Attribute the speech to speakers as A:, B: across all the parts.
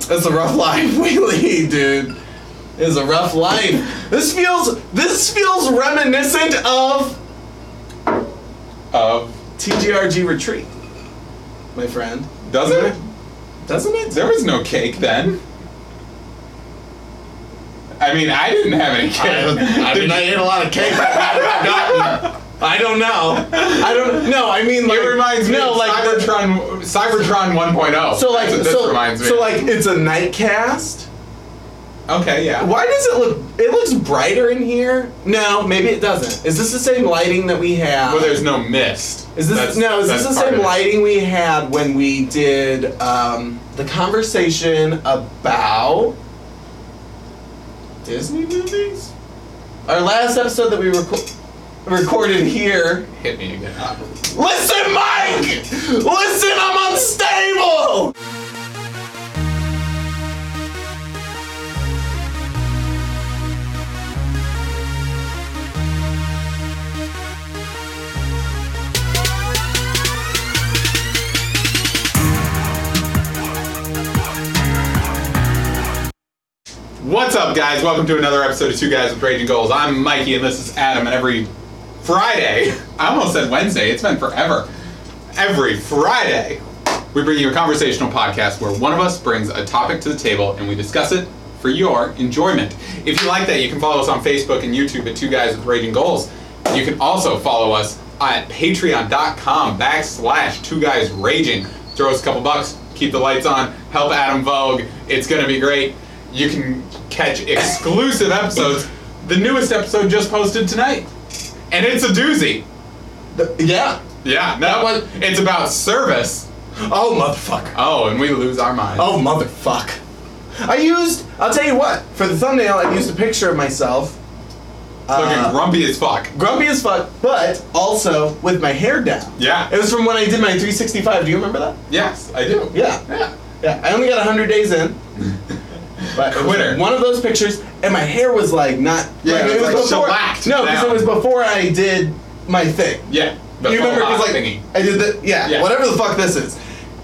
A: It's a rough life we lead, dude. It's a rough life. This feels reminiscent of TGRG retreat, my friend.
B: Does it?
A: Doesn't it?
B: There was no cake then. I mean, I didn't have any cake.
A: I ate a lot of cake. I don't know. I mean, like,
B: it reminds me of
A: like
B: Cybertron 1.0.
A: So like,
B: That's what this reminds me.
A: So like, it's a night cast.
B: Okay, yeah.
A: Why does it look? It looks brighter in here. No, maybe it doesn't. Is this the same lighting that we have?
B: Well, there's no mist.
A: Is this the same lighting we had when we did the conversation about Disney movies? Our last episode that we recorded here.
B: Hit me again.
A: Listen, Mike! Listen, I'm unstable!
B: What's up, guys? Welcome to another episode of Two Guys with Raging Goals. I'm Mikey, and this is Adam, and every Friday, I almost said Wednesday, it's been forever. Every Friday, we bring you a conversational podcast where one of us brings a topic to the table, and we discuss it for your enjoyment. If you like that, you can follow us on Facebook and YouTube at Two Guys with Raging Goals. You can also follow us at patreon.com/2guysraging. Throw us a couple bucks, keep the lights on, help Adam Vogue. It's going to be great. You can catch exclusive episodes. The newest episode just posted tonight. And it's a doozy.
A: Yeah.
B: Yeah, no, it's about service.
A: Oh, motherfucker.
B: Oh, and we lose our minds.
A: Oh, motherfuck. I'll tell you what, for the thumbnail, I used a picture of myself.
B: Looking grumpy as fuck.
A: Grumpy as fuck, but also with my hair down.
B: Yeah.
A: It was from when I did my 365. Do you remember that?
B: Yes, I do.
A: Yeah. Yeah. I only got 100 days in. But it was one of those pictures, and my hair was like not.
B: Yeah,
A: like,
B: it was like
A: before.
B: shellacked
A: No, because it was before I did my thing.
B: Yeah.
A: You remember? Because like
B: thingy.
A: I did the whatever the fuck this is.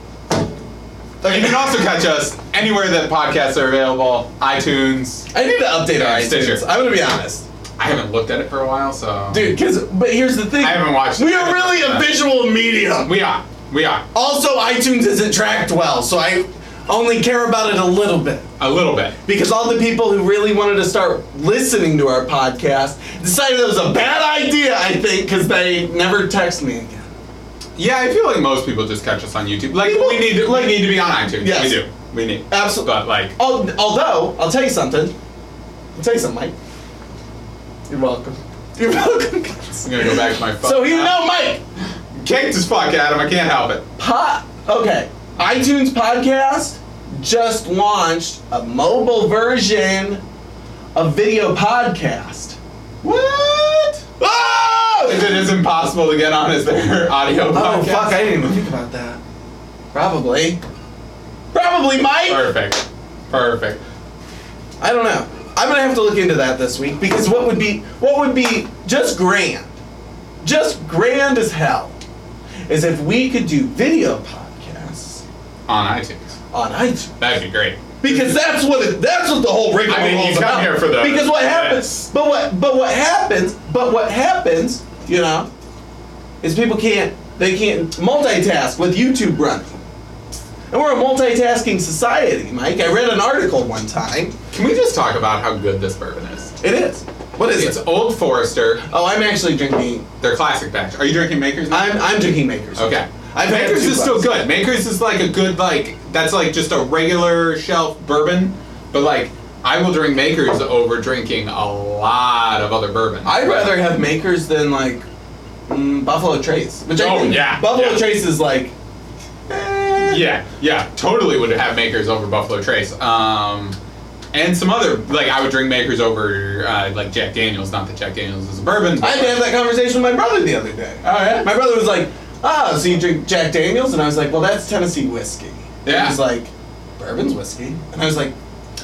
B: You can also catch us anywhere that podcasts are available. iTunes.
A: I need to update our iTunes.
B: Stitcher.
A: I'm gonna be honest.
B: I haven't looked at it for a while, so.
A: Dude, but here's the thing.
B: I haven't watched it.
A: We are really a visual medium.
B: We are.
A: Also, iTunes isn't tracked well, so I only care about it a little bit.
B: A little bit.
A: Because all the people who really wanted to start listening to our podcast decided it was a bad idea, I think, because they never text me again.
B: Yeah, I feel like most people just catch us on YouTube. Like, we need to be on iTunes.
A: Yes.
B: We do. We need.
A: Absolutely.
B: But, like.
A: Although, I'll tell you something. Mike. You're welcome. You're welcome.
B: I'm gonna go back to my phone.
A: So Mike!
B: Caked as fuck, Adam. I can't help it.
A: Okay. iTunes podcast just launched a mobile version of video podcast.
B: What?
A: Oh!
B: Is it as impossible to get on as their audio podcast?
A: Oh, fuck. I didn't even think about that. Probably, Mike!
B: Perfect.
A: I don't know. I'm gonna have to look into that this week because what would be just grand as hell is if we could do video podcasts
B: On iTunes. That'd be great.
A: Because that's what the whole rigmarole is about.
B: I mean, you come here for the.
A: Because what happens? But what happens? You know, is people can't multitask with YouTube running. And we're a multitasking society, Mike. I read an article one time.
B: Can we just talk about how good this bourbon is?
A: It is. What is it?
B: It's Old Forester.
A: Oh, I'm actually drinking.
B: Their classic batch. Are you drinking Makers now?
A: I'm drinking Makers.
B: Okay.
A: Makers
B: is still good. Makers is like a good, that's like just a regular shelf bourbon. But like, I will drink Makers over drinking a lot of other bourbon.
A: I'd rather have Makers than like Buffalo Trace. Which I think Buffalo Trace is like.
B: Yeah, totally would have Makers over Buffalo Trace. And some other, I would drink Makers over, like Jack Daniels. Not that Jack Daniels is a bourbon.
A: I had to have that conversation with my brother the other day.
B: Oh, yeah?
A: My brother was like, so you drink Jack Daniels? And I was like, well, that's Tennessee whiskey.
B: Yeah.
A: He was like, bourbon's whiskey? And I was like,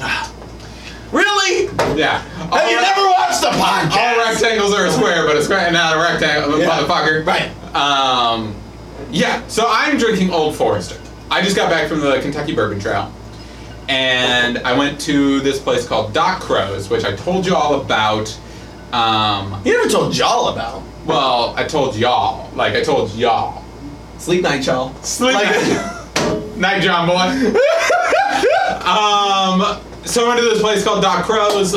A: really?
B: Yeah.
A: Have you never watched the podcast?
B: All rectangles are a square, but a square not a rectangle, motherfucker.
A: Right.
B: Yeah, so I'm drinking Old Forester. I just got back from the Kentucky Bourbon Trail. And I went to this place called Doc Crow's, which I told you all about.
A: You never told y'all about.
B: Well, I told y'all. Like, I told y'all.
A: Sleep night, y'all.
B: Sleep
A: Like-
B: night. Night, John boy. So I went to this place called Doc Crow's.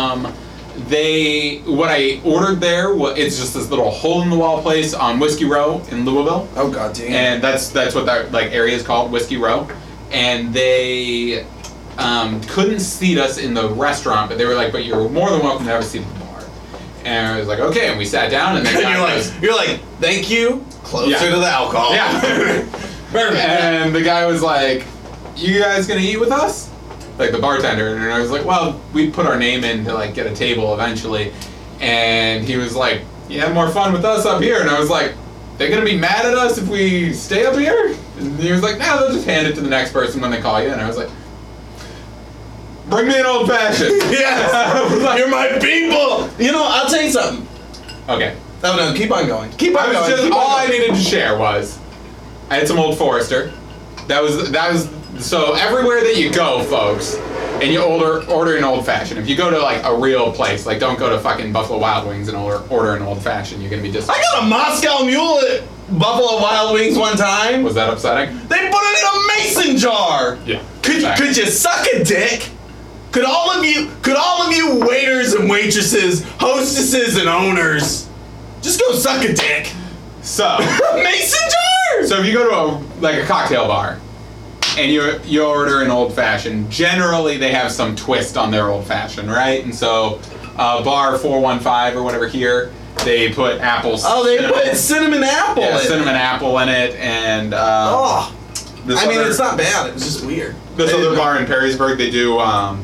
B: What I ordered there, it's just this little hole-in-the-wall place on Whiskey Row in Louisville.
A: Oh, god damn.
B: And that's what that like area is called, Whiskey Row. And they couldn't seat us in the restaurant, but they were like, "But you're more than welcome to have a seat at the bar." And I was like, "Okay." And we sat down, and then
A: you're like, thank you. Closer
B: Yeah.
A: to the alcohol.
B: Yeah. And the guy was like, "You guys gonna eat with us?" Like the bartender, and I was like, "Well, we put our name in to like get a table eventually." And he was like, "You have more fun with us up here." And I was like, "They're gonna be mad at us if we stay up here?" And he was like, "No, they'll just hand it to the next person when they call you." And I was like, "Bring me an old fashioned."
A: Yes. You're my people. You know, I'll tell you something.
B: Okay.
A: Oh no, keep on going. Keep on going.
B: All I needed to share was I had some Old Forester. That was so everywhere that you go, folks, and you order an old fashioned. If you go to like a real place, like don't go to fucking Buffalo Wild Wings and order an old fashioned. You're gonna be
A: I
B: disappointed.
A: got a Moscow Mule at Buffalo Wild Wings one time.
B: Was that upsetting?
A: They put it in a mason jar.
B: Yeah.
A: Could you suck a dick? Could all of you waiters and waitresses, hostesses and owners, just go suck a dick?
B: So
A: Mason jar.
B: if you go to a cocktail bar and you order an old fashioned, generally they have some twist on their old fashioned, right? And so bar 415 or whatever here, they put apples.
A: Oh, they put cinnamon apple.
B: Yeah,
A: in
B: cinnamon apple in it, and
A: Oh,
B: this
A: I mean,
B: other-
A: it's not bad. It was just weird.
B: This
A: I
B: other
A: didn't
B: bar in Perrysburg, they do,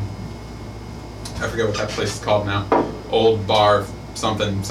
B: I forget what that place is called now. Old Bar something.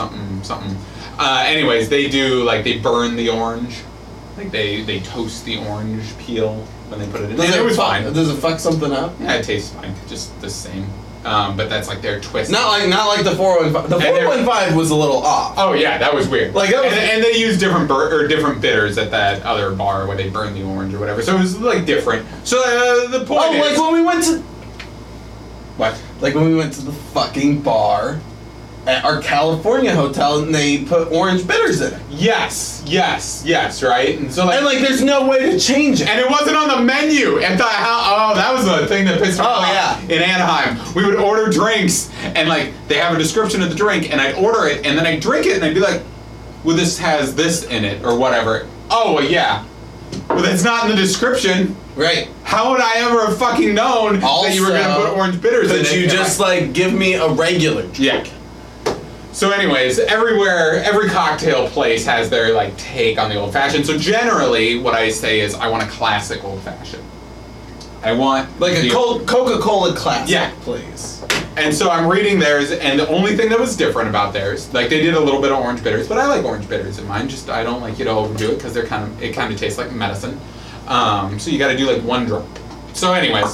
B: Anyways, they do, like, they burn the orange. Like, they toast the orange peel when they put it in.
A: know.
B: And it was fine.
A: Does it fuck something up?
B: Yeah, it tastes fine. Just the same. But that's, like, their twist.
A: Not like the 415. The
B: And they're-
A: 415 was a little off.
B: Oh, yeah, that was weird.
A: Like, that was-
B: and they use different bitters at that other bar where they burn the orange or whatever. So it was, like, different. So the point
A: Oh,
B: is...
A: like when we went to
B: What?
A: Like when we went to the fucking bar at our California hotel and they put orange bitters in it.
B: Yes, right? And so
A: And like there's no way to change it.
B: and it wasn't on the menu at the house. Oh, that was the thing that pissed me off.
A: yeah.
B: In Anaheim, we would order drinks, and like they have a description of the drink, and I'd order it, and then I'd drink it, and I'd be like, "Well, this has this in it, or whatever." Oh, well, yeah. Well, that's not in the description.
A: Right.
B: How would I ever have fucking known that you were going to
A: Also,
B: put orange bitters in it?
A: Could you
B: if
A: just
B: I-
A: like give me a regular drink?
B: Yeah. So anyways, every cocktail place has their like take on the old fashioned. So generally what I say is I want a classic old fashioned. I want
A: Like a
B: the-
A: Coca-Cola classic,
B: Yeah.
A: please.
B: And so I'm reading theirs, and the only thing that was different about theirs, like they did a little bit of orange bitters, but I like orange bitters in mine. Just I don't like you to overdo it because it kind of tastes like medicine. So you got to do like one drop. So anyways,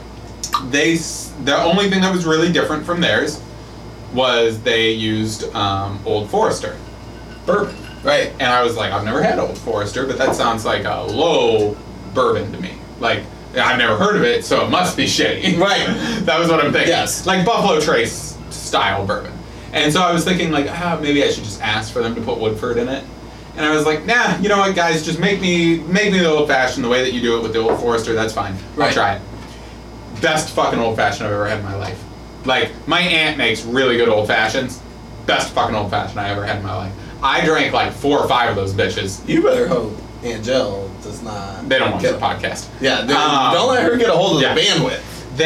B: the only thing that was really different from theirs was they used Old Forester bourbon.
A: Right.
B: And I was like, I've never had Old Forester, but that sounds like a low bourbon to me. Like, I've never heard of it, so it must be shitty.
A: Right.
B: That was what I'm thinking.
A: Yes.
B: Like Buffalo Trace style bourbon. And so I was thinking, like, maybe I should just ask for them to put Woodford in it. And I was like, nah, you know what, guys, just make me the old fashioned the way that you do it with the Old Forester. That's fine.
A: Right.
B: I'll try it. Best fucking old fashioned I've ever had in my life. Like, my aunt makes really good old fashions. Best fucking old fashioned I ever had in my life. I drank like 4 or 5 of those bitches.
A: You better hope Aunt Jill does not.
B: They don't watch
A: get
B: the podcast.
A: Yeah, don't let her get a hold of
B: yeah.
A: the bandwidth.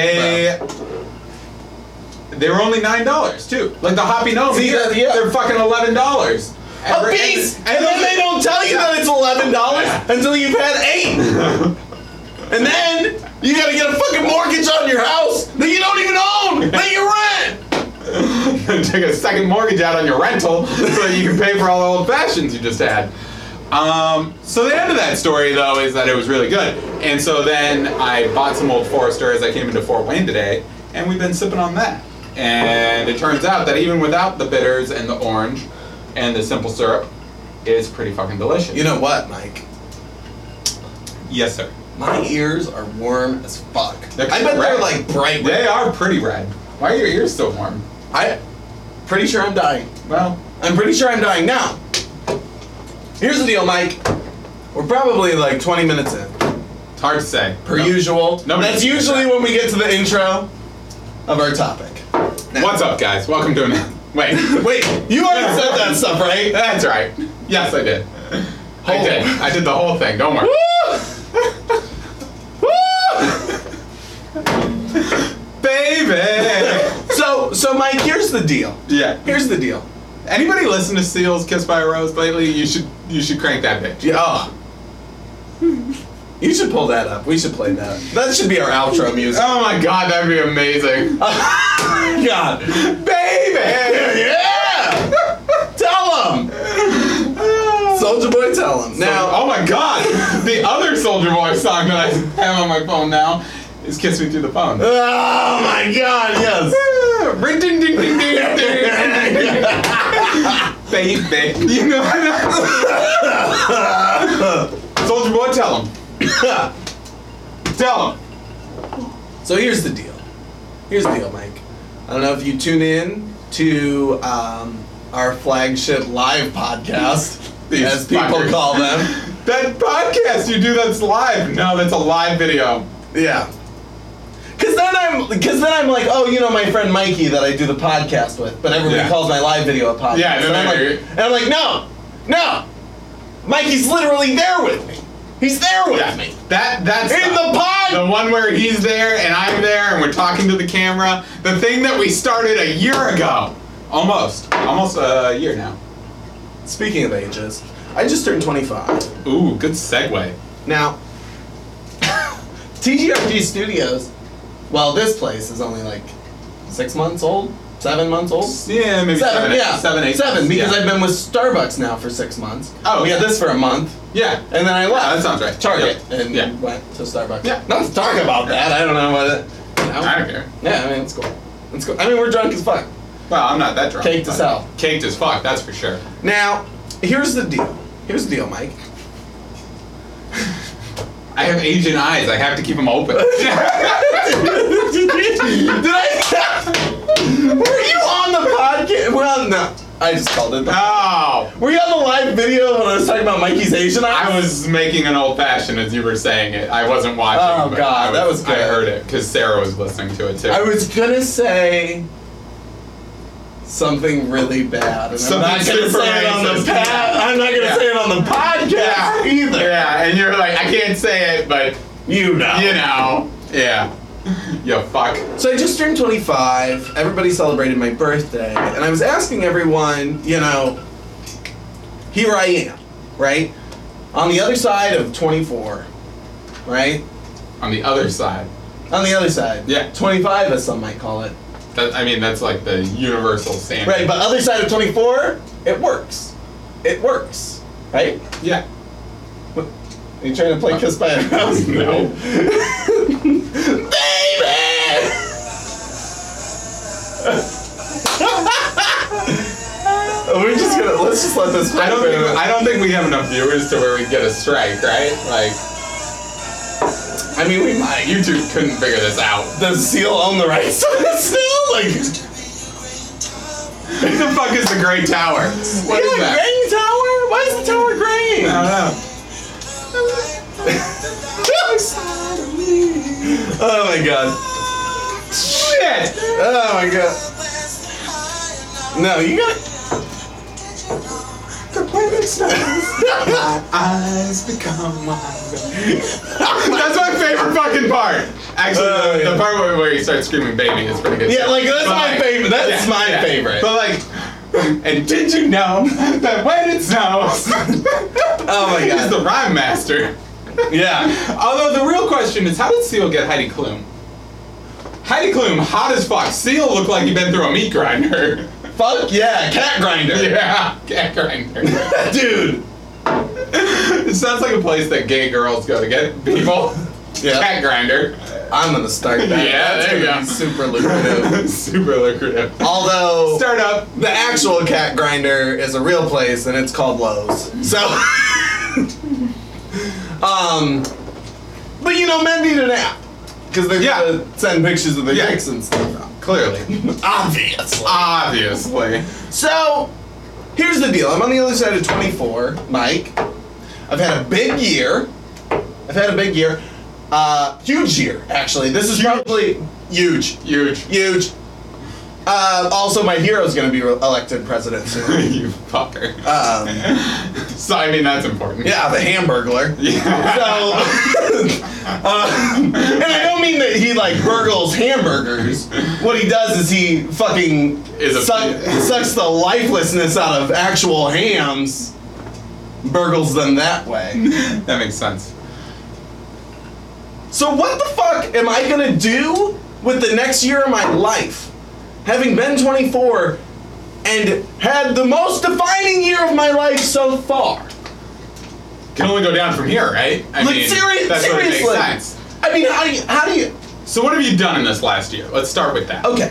B: They were only $9 too. Like the Hoppy Gnome,
A: See,
B: here,
A: yeah.
B: they're fucking $11.
A: A piece, and then they don't tell you that it's $11 until you've had 8. And then you gotta get a fucking mortgage on your house that you don't even own, that you rent.
B: Take a second mortgage out on your rental so that you can pay for all the old fashions you just had. So the end of that story, though, is that it was really good. And so then I bought some Old Forester as I came into Fort Wayne today, and we've been sipping on that. And it turns out that even without the bitters and the orange and the simple syrup, it's pretty fucking delicious.
A: You know what, Mike?
B: Yes, sir.
A: My ears are warm as fuck.
B: They're
A: I bet they're
B: red.
A: like bright
B: They
A: red.
B: are pretty red. Why are your ears so warm?
A: I'm pretty sure I'm dying.
B: Well,
A: I'm pretty sure I'm dying now. Here's the deal, Mike. We're probably like 20 minutes in.
B: it's hard to say.
A: Per
B: No-
A: usual.
B: nobody
A: That's
B: can do
A: usually
B: that.
A: when we get to the intro of our topic. Now-
B: What's up, guys? Welcome to an. Wait.
A: Wait, you already said that stuff, right?
B: That's right. Yes, I did. I
A: Oh.
B: did. I did the whole thing. Don't worry.
A: Woo!
B: Baby!
A: So Mike, here's the deal.
B: Yeah.
A: Here's the deal.
B: Anybody listen to Seal's Kiss by a Rose lately? You should crank that bitch.
A: Yeah. Oh. You should pull that up. We should play that. That should be our outro music.
B: Oh my god, that'd be amazing.
A: God.
B: Baby!
A: Yeah! Tell him! Soldier Boy, tell him. Now,
B: oh my god! The other Soldier Boy song that I have on my phone now is Kiss Me Through the Phone.
A: oh my God, yes.
B: Ring ding ding ding ding ding. Baby. You know Soldier Boy, tell him. Tell him.
A: So here's the deal. Here's the deal, Mike. I don't know if you tune in to our flagship live podcast,
B: These
A: as people
B: fuckers.
A: call them.
B: That podcast you do that's live. No, that's a live video.
A: Yeah. Cause then I'm like, oh, you know my friend Mikey that I do the podcast with, but everybody
B: Yeah.
A: calls my live video a podcast.
B: Yeah, no,
A: and, I'm like, no, Mikey's literally there with me. He's there with me.
B: That's
A: In the pod!
B: The one where he's there and I'm there and we're talking to the camera. The thing that we started a year ago. Almost a year now.
A: Speaking of ages, I just turned 25.
B: Ooh, good segue.
A: Now, TGRG Studios, well, this place is only like 6 months old, 7 months old.
B: Yeah, maybe
A: Seven, yeah.
B: 7, 8.
A: Seven, because
B: yeah.
A: I've been with Starbucks now for 6 months.
B: Oh,
A: we had
B: yeah.
A: this for a month,
B: Yeah.
A: and then I left.
B: that sounds right.
A: Target,
B: Yeah.
A: and
B: Yeah.
A: went to Starbucks.
B: Yeah.
A: Not to talk about that. I don't know what it. You know?
B: I don't care.
A: Yeah, I mean it's cool. It's cool. I mean we're drunk as fuck.
B: Well, I'm not that drunk.
A: Caked as
B: but-
A: hell.
B: Caked as fuck, that's for sure.
A: Now, here's the deal. Here's the deal, Mike.
B: I have Asian eyes. I have to keep them open.
A: Did I? Were you on the podcast? Well, no. I just called it.
B: Oh.
A: Were you on the live video when I was talking about Mikey's Asian eyes?
B: I was making an old fashioned as you were saying it. I wasn't watching.
A: Oh,
B: but
A: God, that was
B: I
A: good.
B: heard it because Sarah was listening to it too.
A: I was gonna say something really bad, and
B: Something
A: I'm not gonna
B: super
A: say it on the
B: racist.
A: I'm not gonna
B: Yeah.
A: say it on the podcast either.
B: Yeah, and you're like, I can't say it, but
A: You know.
B: you know. Yeah. You fuck.
A: So I just turned 25. Everybody celebrated my birthday, and I was asking everyone, you know, here I am, right? On the other side of 24, right?
B: On the other side.
A: On the other side.
B: Yeah.
A: 25, as some might call it.
B: I mean, that's like the universal standard.
A: Right, but other side of 24, it works. It works, right?
B: Yeah.
A: Are you trying to play Kiss by a Rose?
B: No.
A: Baby! We're just gonna, let's just let this
B: I don't think we have enough viewers to where we get a strike, right? Like,
A: I mean, we might.
B: YouTube couldn't figure this out.
A: Does Seal own the rights to it still? Like,
B: What the fuck is the Great Tower? What is that?
A: Graying Tower? Why is the tower graying?
B: I don't know.
A: Oh my god.
B: Shit!
A: Oh my god. No, you gotta.
B: The planet stops. My eyes become wild. That's my favorite fucking part. Actually,
A: Oh, yeah.
B: the part where you start screaming "baby" is pretty good.
A: Yeah,
B: too.
A: like that's
B: But,
A: my favorite. That's my favorite.
B: But like, and did you know that when it snows,
A: Oh my
B: he's
A: god.
B: the rhyme master?
A: Yeah.
B: Although the real question is, how did Seal get Heidi Klum? Heidi Klum, hot as fuck. Seal looked like he'd been through a meat grinder.
A: Fuck yeah, cat grinder.
B: Yeah, cat grinder.
A: Dude.
B: It sounds like a place that gay girls go to get people.
A: Yeah.
B: Cat grinder.
A: I'm gonna start that.
B: Yeah,
A: That's
B: there you
A: gonna be
B: go.
A: super lucrative.
B: Super lucrative.
A: Although
B: Startup.
A: the actual cat grinder is a real place and it's called Lowe's. So But men need an app. Because they're
B: Yeah.
A: gonna send pictures of their
B: Yeah.
A: dicks and stuff out.
B: Clearly.
A: Obviously.
B: Obviously.
A: So, here's the deal. I'm on the other side of 24, Mike. I've had a big year. Huge year, actually. This is
B: Huge.
A: probably huge.
B: Huge.
A: Also, my hero's going to be elected president soon.
B: You fucker. So, that's important.
A: Yeah, the Hamburglar.
B: Yeah.
A: So, and I don't mean that he burgles hamburgers. What he does is he fucking sucks the lifelessness out of actual hams, burgles them that way.
B: That makes sense.
A: So what the fuck am I gonna do with the next year of my life? Having been 24 and had the most defining year of my life so far.
B: Can only go down from here, right? That's
A: Seriously.
B: what makes sense.
A: How do you?
B: So what have you done in this last year? Let's start with that.
A: Okay.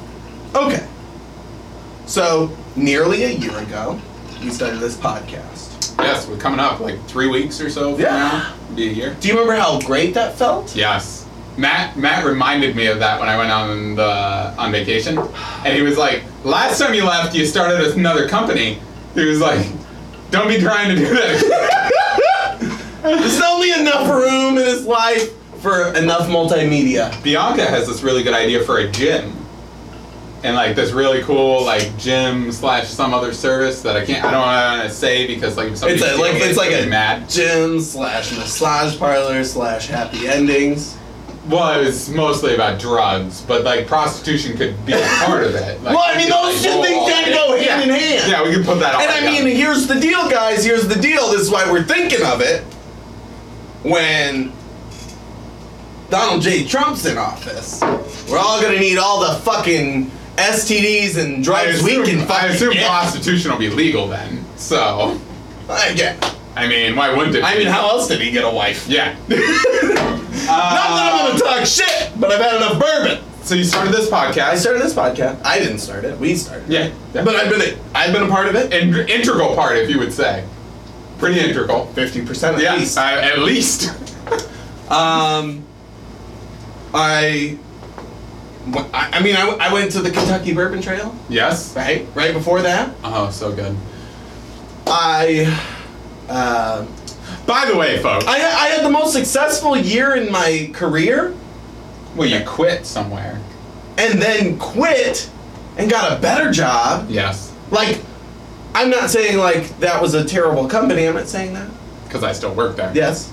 A: So nearly a year ago, we started this podcast.
B: Yes, we're coming up 3 weeks or so from
A: Yeah.
B: now. It'll be a year.
A: Do you remember how great that felt?
B: Yes. Matt reminded me of that when I went on vacation. And he was like, last time you left, you started another company. He was like, don't be trying to do that.
A: There's only enough room in his life for enough multimedia.
B: Bianca has this really good idea for a gym. And this really cool gym / some other service that I don't want to say because if somebody
A: It's like a
B: mad
A: gym / massage parlor / happy endings.
B: Well, it was mostly about drugs, but prostitution could be a part of it.
A: Those two things kind of go hand in hand.
B: Yeah, we can put that all
A: And here's the deal, guys. Here's the deal. This is why we're thinking of it. When Donald J. Trump's in office, we're all gonna need all the fucking STDs and drugs we can
B: I
A: fucking
B: assume
A: get.
B: prostitution will be legal then. So,
A: Again.
B: why wouldn't it?
A: How else did he get a wife?
B: Yeah.
A: Not that I'm gonna talk shit, but I've had enough bourbon.
B: So you started this podcast.
A: I started this podcast. I didn't start it. We started it.
B: Yeah.
A: But I've been a part of it.
B: Integral part, if you would say. Pretty integral.
A: 50% at
B: Yeah,
A: least.
B: at least.
A: I went to the Kentucky Bourbon Trail,
B: Yes.
A: right? Right before that,
B: Oh, so good.
A: I
B: By the way, folks.
A: I had the most successful year in my career,
B: Well, you quit somewhere.
A: and then quit and got a better job.
B: Yes.
A: I'm not saying that was a terrible company. I'm not saying that.
B: Because I still work there.
A: Yes.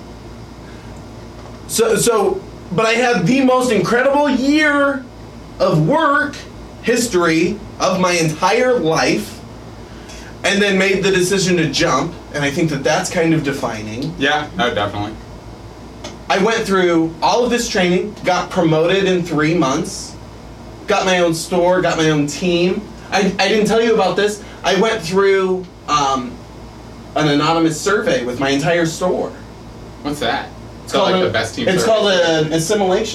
A: But I had the most incredible year of work history of my entire life, and then made the decision to jump, and I think that's kind of defining.
B: Yeah, no, definitely.
A: I went through all of this training, got promoted in 3 months, got my own store, got my own team. I didn't tell you about this. I went through an anonymous survey with my entire store.
B: What's that?
A: It's
B: So
A: called
B: the best team
A: It's
B: service.
A: called an assimilation.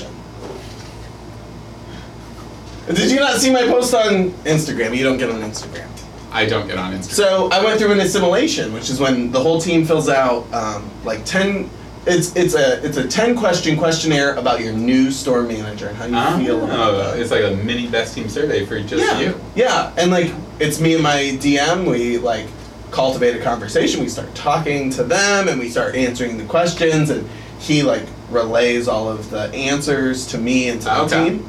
A: Did you not see my post on Instagram? You don't get on Instagram.
B: I don't get on Instagram.
A: So I went through an assimilation, which is when the whole team fills out 10. It's a 10-question questionnaire about your new store manager and how you feel about that.
B: It's like a mini best team survey for just you.
A: Yeah, and it's me and my DM. We cultivate a conversation. We start talking to them, and we start answering the questions, and he relays all of the answers to me and to the team.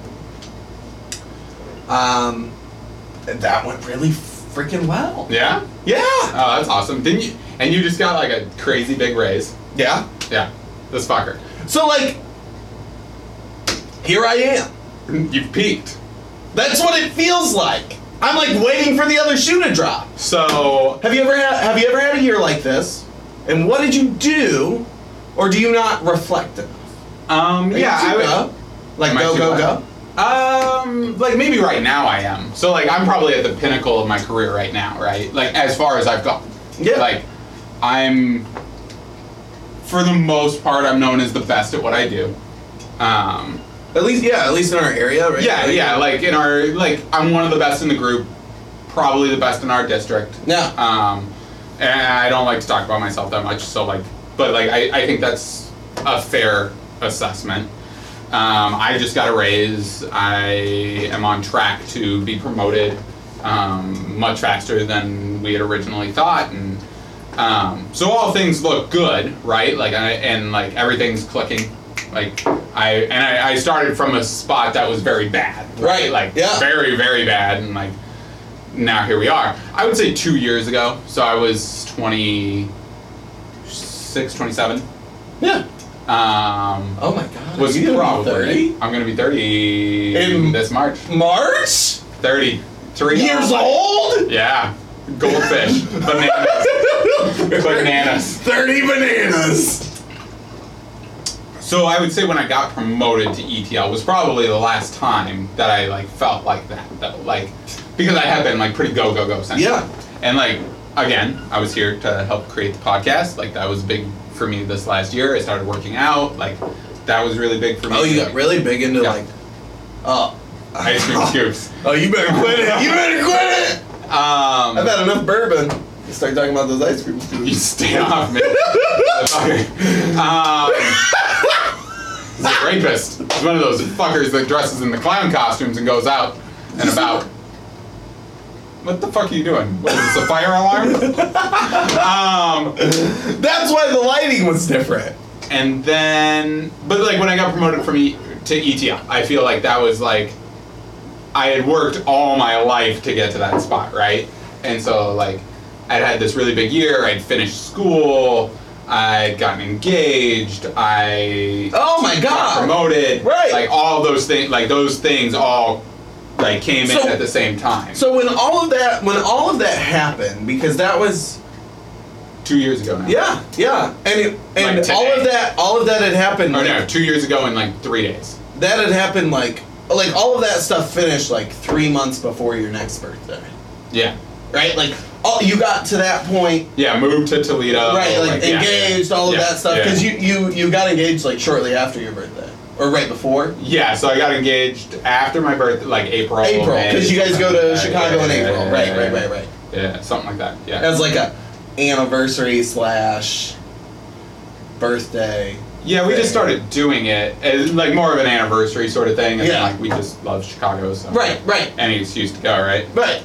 A: And that went really freaking well.
B: Yeah?
A: Yeah.
B: Oh, that's awesome. Didn't you? And you just got a crazy big raise.
A: Yeah.
B: Yeah. This fucker.
A: So here I am.
B: You've peaked.
A: That's what it feels like. I'm waiting for the other shoe to drop.
B: So
A: Have you ever had a year like this? And what did you do, or do you not reflect enough?
B: yeah, I would.
A: go.
B: Am I
A: Go,
B: too
A: go,
B: what?
A: go.
B: Maybe right now I am. So I'm probably at the pinnacle of my career right now, right? As far as I've gone.
A: Yeah.
B: I'm, for the most part, I'm known as the best at what I do.
A: At least in our area, right?
B: Yeah. In our, I'm one of the best in the group, probably the best in our district.
A: Yeah.
B: And I don't like to talk about myself that much. So but I think that's a fair assessment. I just got a raise. I am on track to be promoted much faster than we had originally thought, and so all things look good, right? Like everything's clicking. Like I started from a spot that was very bad,
A: Right.
B: Like
A: Yeah.
B: very, very bad, and like now here we are. I would say 2 years ago. So I was 26, 27.
A: Yeah. Oh my God.
B: Was
A: Are you gonna be
B: probably
A: 30?
B: I'm gonna be 30
A: In
B: this March.
A: March?
B: 33
A: Years old?
B: Yeah. Goldfish. Bananas. Bananas.
A: 30 bananas.
B: So I would say when I got promoted to ETL was probably the last time that I like felt like that. Like because I have been like pretty go since.
A: Yeah.
B: And like again, I was here to help create the podcast. Like that was big for me this last year. I started working out. Like that was really big for me.
A: Oh, you got really big into
B: Yeah.
A: like, oh.
B: Ice cream scoops.
A: Oh, you better quit it. You better quit it. I've had enough bourbon. You start talking about those ice cream
B: You
A: scoops.
B: stay off me. He's a rapist. He's one of those fuckers that dresses in the clown costumes and goes out and about. What the fuck are you doing? What is this, a fire alarm?
A: That's why the lighting was different.
B: And then, but like when I got promoted from to ETL, I feel like that was like, I had worked all my life to get to that spot, right? And so like, I'd had this really big year, I'd finished school, I'd gotten engaged,
A: Oh my
B: got
A: God.
B: promoted,
A: Right.
B: like all those things, all like came
A: So-
B: in at the same time.
A: So when all of that happened, because that was
B: 2 years ago now.
A: yeah, and
B: Like today.
A: all of that had happened.
B: Or
A: like,
B: no, 2 years ago in like 3 days.
A: that had happened like all of that stuff finished like 3 months before your next birthday,
B: Yeah.
A: right? Like you got to that point,
B: Yeah, moved to Toledo.
A: right? Like
B: yeah,
A: engaged, all of
B: yeah,
A: that stuff,
B: yeah.
A: because you got engaged like shortly after your birthday or right before.
B: Yeah, so I got engaged after my birthday, like April.
A: April,
B: May,
A: because you guys go
B: something
A: to
B: like that.
A: Chicago in
B: Yeah,
A: April,
B: yeah,
A: right?
B: yeah,
A: Right.
B: Yeah, something like that. Yeah.
A: As like a anniversary / birthday.
B: Yeah, we just
A: thing.
B: started doing it as like more of an anniversary sort of thing, and
A: Yeah.
B: then like we just love Chicago, so
A: Right.
B: any excuse to go, right?
A: Right.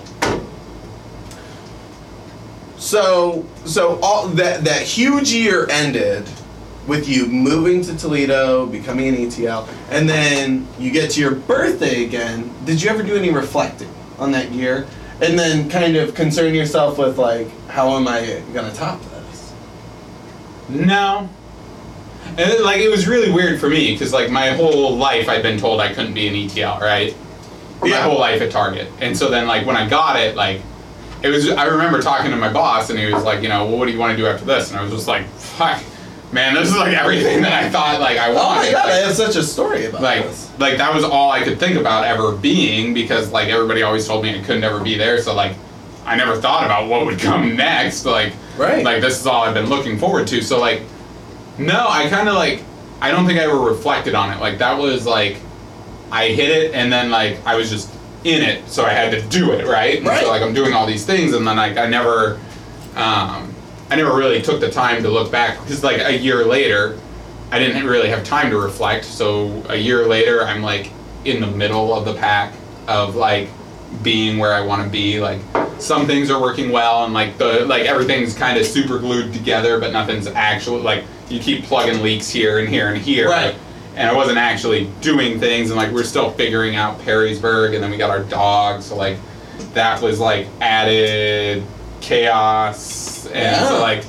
A: So all that huge year ended with you moving to Toledo, becoming an ETL, and then you get to your birthday again. Did you ever do any reflecting on that year? And then kind of concern yourself with like, how am I gonna top this?
B: No. And it was really weird for me because like my whole life I'd been told I couldn't be an ETL, right? My
A: Yeah.
B: whole life at Target, and so then like when I got it, like it was. I remember talking to my boss, and he was like, well, what do you want to do after this? And I was just like, fuck, man, this is like everything that I thought like I wanted.
A: Oh my god, I
B: Like,
A: have such a story about
B: like
A: this.
B: that was all I could think about ever being, because like everybody always told me I could never be there, so like I never thought about what would come next. Like
A: Right.
B: like this is all I've been looking forward to. So like no, I kind of like I don't think I ever reflected on it. Like that was like I hit it and then like I was just in it, so I had to do it, right? And
A: Right.
B: so like I'm doing all these things, and then like I never really took the time to look back, because like a year later I didn't really have time to reflect. So a year later I'm like in the middle of the pack of like being where I want to be. Like some things are working well, and like everything's kind of super glued together, but nothing's actually like you keep plugging leaks here and here and here.
A: Right.
B: And I wasn't actually doing things, and like we're still figuring out Perrysburg, and then we got our dog, so like that was like added chaos, and
A: Yeah.
B: so like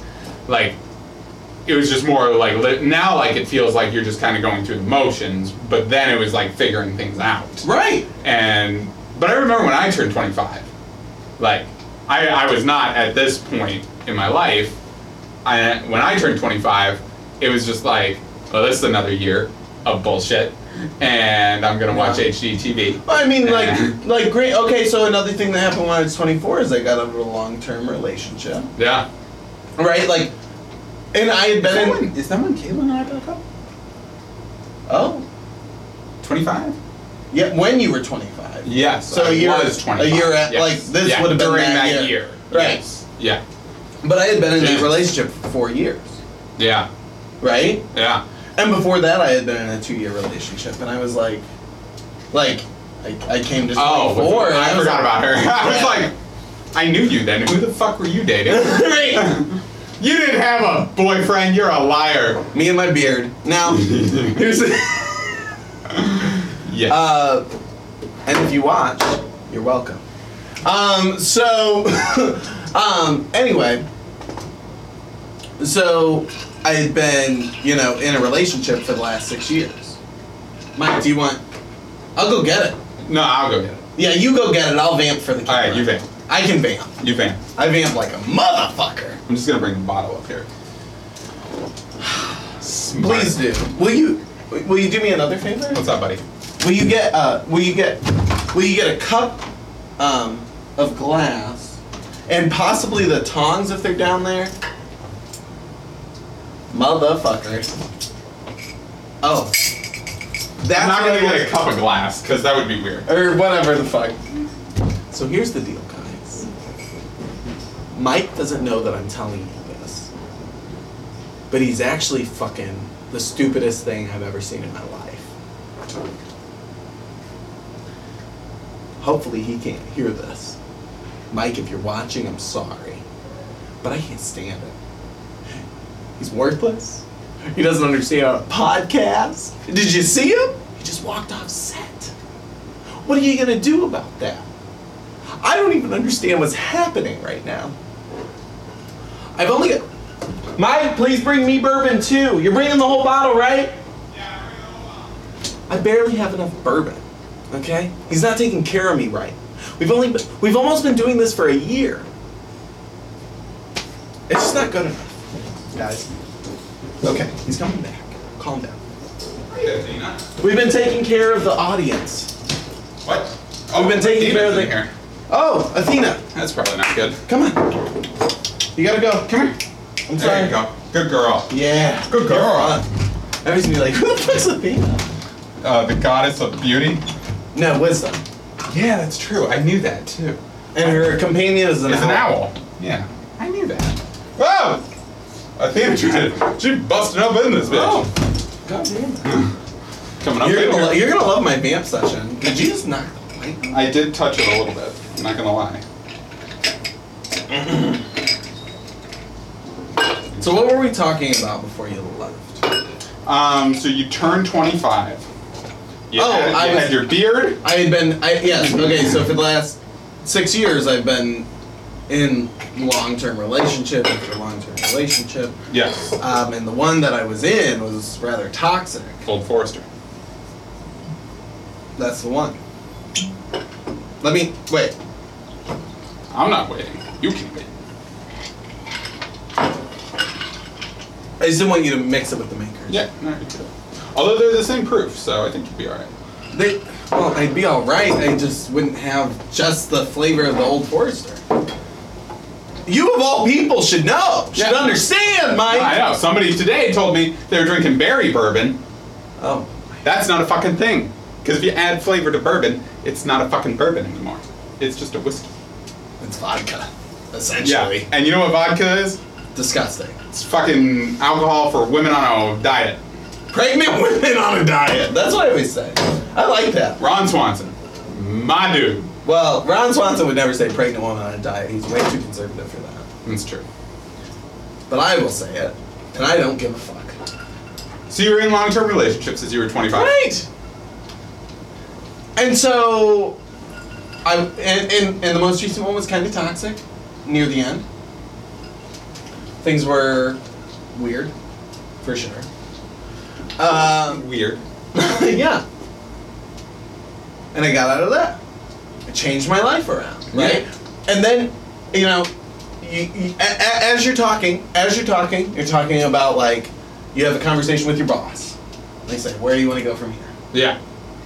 B: it was just more like now like it feels like you're just kind of going through the motions, but then it was like figuring things out.
A: Right.
B: But I remember when I turned 25, like I was not at this point in my life. When I turned 25, it was just like, well, this is another year of bullshit, and I'm gonna watch HGTV.
A: I mean, like great. Okay, so another thing that happened when I was 24 is I got out of a long-term relationship.
B: Yeah.
A: Right, like, and I had been in.
B: Is that when Caitlin and I broke up?
A: Oh,
B: 25?
A: yeah, when you were 25.
B: Yes.
A: So
B: I
A: a year,
B: was 25.
A: a year at
B: yes.
A: like this
B: Yeah,
A: would have been
B: during
A: that year. Right.
B: Yes. Yeah.
A: But I had been in that
B: Jesus.
A: relationship for 4 years.
B: Yeah.
A: Right.
B: Yeah.
A: And before that, I had been in a 2-year relationship, and I was like, I came to 24, and
B: I forgot about her. I was like, I knew you then. Who the fuck were you dating?
A: Right.
B: You didn't have a boyfriend. You're a liar.
A: Me and my beard. Now, here's the...
B: Yes.
A: And if you watch, you're welcome. Anyway, so I had been, in a relationship for the last 6 years. Mike, do you want... I'll go get it.
B: No, I'll go get it.
A: Yeah, you go get it. I'll vamp for the camera.
B: Alright, you vamp.
A: I can vamp.
B: You vamp.
A: I vamp like a motherfucker.
B: I'm just gonna bring the bottle up here.
A: Please do. Will you do me another favor?
B: What's up, buddy?
A: Will you get a cup of glass and possibly the tongs if they're down there? Motherfuckers. Oh. That's
B: I'm not
A: what
B: gonna
A: I
B: get a cup of glass, because that would be weird.
A: or whatever the fuck. So here's the deal, guys. Mike doesn't know that I'm telling you this, but he's actually fucking the stupidest thing I've ever seen in my life. Hopefully he can't hear this. Mike, if you're watching, I'm sorry, but I can't stand it. He's worthless. He doesn't understand a podcast. Did you see him? He just walked off set. What are you gonna do about that? I don't even understand what's happening right now. I've only got... Mike, please bring me bourbon too. You're bringing the whole bottle, right?
B: Yeah, bring the whole bottle.
A: I barely have enough bourbon, okay? He's not taking care of me right. We've almost been doing this for a year. It's just not good enough, guys. Okay, he's coming back. Calm down. We've been taking care of the audience.
B: What?
A: We've been taking care of the...
B: here.
A: Oh, Athena.
B: That's probably not good.
A: Come on. You gotta go. Come here. I'm sorry.
B: There you go. Good girl.
A: Yeah.
B: Good girl.
A: You're fun. I was gonna be like, who the fuck's Athena?
B: The goddess of beauty.
A: No, wisdom.
B: Yeah, that's true. I knew that too.
A: And her companion is an
B: It's
A: owl.
B: an owl. Yeah, I knew that. Whoa! Athena tried. She busted up in this bitch.
A: Oh. God damn it.
B: Coming up in here.
A: You're gonna love my vamp session. Did you just knock the light?
B: I did touch it a little bit. I'm not gonna lie.
A: So what were we talking about before you left?
B: So you turned 25. You had your beard.
A: Yes, okay, so for the last 6 years I've been in long-term relationship after long-term relationship.
B: Yes.
A: And the one that I was in was rather toxic.
B: Old Forester.
A: That's the one. Wait.
B: I'm not waiting. You keep it.
A: I just didn't want you to mix it with the makers.
B: Yeah, no, you could. Although they're the same proof, so I think you'd be alright.
A: I'd be alright, I just wouldn't have just the flavor of the Old Forester. You of all people should know, should understand, Mike!
B: I know, somebody today told me they were drinking berry bourbon.
A: Oh.
B: That's not a fucking thing. Because if you add flavor to bourbon, it's not a fucking bourbon anymore. It's just a whiskey.
A: It's vodka, essentially.
B: Yeah, and you know what vodka is?
A: Disgusting.
B: It's fucking alcohol for women on a diet.
A: Pregnant women on a diet. That's what I always say. I like that.
B: Ron Swanson. My dude.
A: Well, Ron Swanson would never say pregnant woman on a diet. He's way too conservative for that.
B: That's true.
A: But I will say it, and I don't give a fuck.
B: So you were in long-term relationships since you were 25.
A: Right! And so, and the most recent one was kind of toxic, near the end. Things were weird, for sure.
B: Weird.
A: Yeah. And I got out of that. I changed my life around, right?
B: Yeah.
A: And then, as you're talking, you're talking about like, you have a conversation with your boss. They say, where do you want to go from here?
B: Yeah.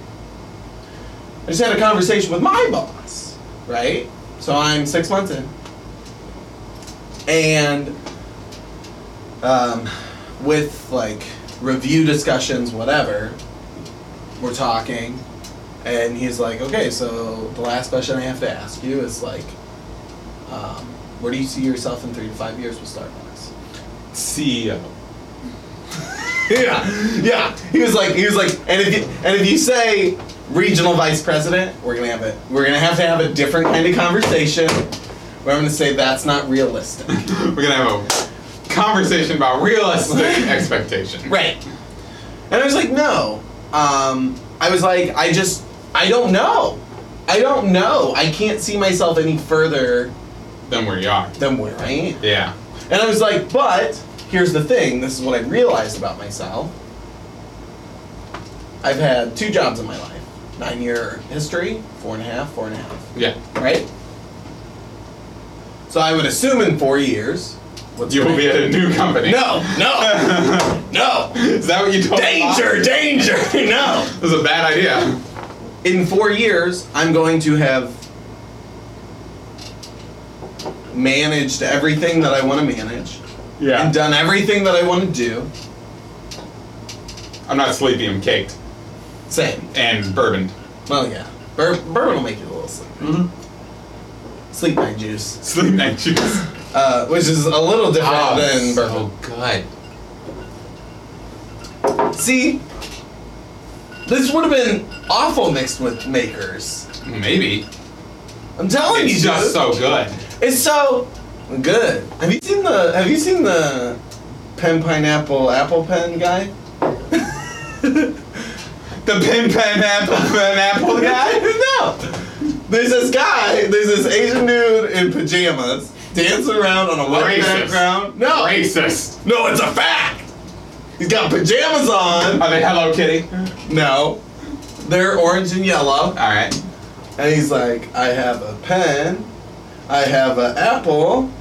A: I just had a conversation with my boss, right? So I'm 6 months in. And with like review discussions, whatever, we're talking, and he's like, okay, so the last question I have to ask you is like, where do you see yourself in 3 to 5 years with Starbucks?
B: CEO.
A: Yeah. He was like, and if you say regional vice president, we're gonna have to have a different kind of conversation. Where I'm gonna say that's not realistic.
B: We're gonna have a conversation about realistic expectations.
A: Right. And I was like, no. I was like, I don't know. I can't see myself any further
B: Than where you are.
A: than where I am.
B: Yeah.
A: And I was like, but here's the thing. This is what I realized about myself. I've had 2 jobs in my life. 9-year history, 4.5.
B: Yeah.
A: Right? So I would assume in 4 years.
B: You will be at a new company.
A: No. No.
B: Is that what you told me?
A: Danger. No.
B: This is a bad idea.
A: In 4 years, I'm going to have managed everything that I want to manage.
B: Yeah.
A: And done everything that I want to do.
B: I'm not sleepy, I'm caked.
A: Same.
B: And bourbon.
A: Well, yeah. Bourbon will make you a little sleepy.
B: Mm-hmm.
A: Sleep night juice.
B: Sleep night juice.
A: Which is a little different than
B: so
A: bourbon.
B: good.
A: See? This would have been awful mixed with Makers.
B: Maybe.
A: I'm telling you,
B: It's just
A: dude.
B: so good.
A: It's so good. Have you seen the pen pineapple apple pen guy?
B: The pin pen apple guy?
A: No. There's this Asian dude in pajamas dancing around on a white
B: Racist.
A: background. No.
B: Racist.
A: No, it's a fact. He's got pajamas on.
B: Are they Hello Kitty?
A: No. They're orange and yellow.
B: Alright.
A: And he's like, I have a pen. I have an apple.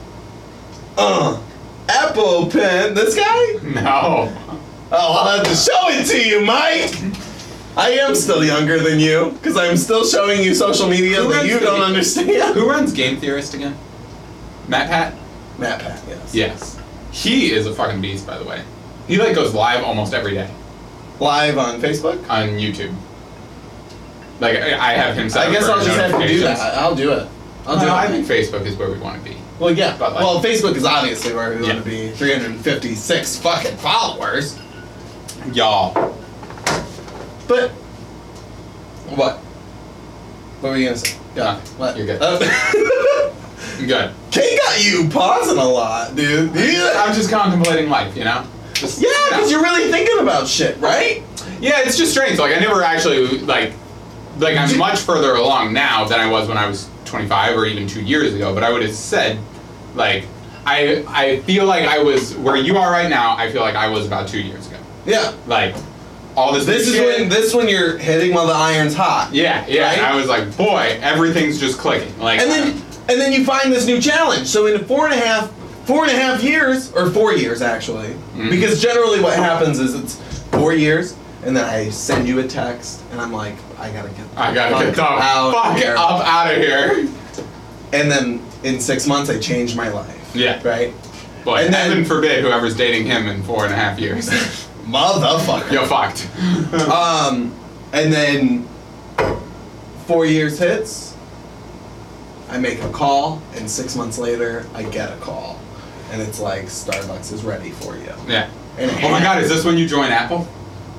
A: Apple pen. This guy?
B: No.
A: Oh, I'll have to show it to you, Mike. I am still younger than you, because I'm still showing you social media
B: Who
A: that
B: runs
A: you
B: the
A: don't
B: game?
A: understand.
B: Who runs Game Theorist again? Matt Pat?
A: Matt Pat, yes.
B: Yes. He is a fucking beast, by the way. He like goes live almost every day
A: Live on Facebook?
B: on YouTube. Like I have him set
A: I
B: up
A: guess
B: for
A: I'll just have to do
B: notifications.
A: that. I'll do it. I'll do
B: No,
A: it.
B: I think Facebook is where we want to be.
A: Well, yeah.
B: But, like-
A: Well, Facebook is obviously where we
B: Yeah.
A: want to be. 356 fucking followers.
B: Y'all.
A: But what? What were you gonna say? Yeah.
B: Nothing.
A: What?
B: You're good. Good.
A: Kate got you pausing a lot, dude.
B: I'm just contemplating life, you know? Just,
A: Yeah,
B: you know.
A: because you're really thinking about shit, right?
B: Yeah, it's just strange. Like I never actually like I'm much further along now than I was when I was 25 or even 2 years ago. But I would have said, like, I feel like I was where you are right now. I feel like I was about 2 years ago.
A: Yeah.
B: Like all this.
A: This
B: new shit.
A: is when you're hitting while the iron's hot.
B: Yeah.
A: Right?
B: And I was like, boy, everything's just clicking. Like,
A: And then you find this new challenge. So in 4.5 years, or 4 years actually,
B: Mhm.
A: because generally what happens is it's 4 years, and then I send you a text, and I'm like, I gotta get
B: the fuck
A: here.
B: up out of here.
A: And then in 6 months, I changed my life.
B: Yeah.
A: Right?
B: Boy,
A: And then-
B: heaven forbid whoever's dating him in 4.5 years.
A: Motherfucker.
B: You're fucked.
A: And then 4 years hits, I make a call, and 6 months later, I get a call. And it's like, Starbucks is ready for you.
B: Yeah.
A: And
B: Oh my god, is this when you join Apple?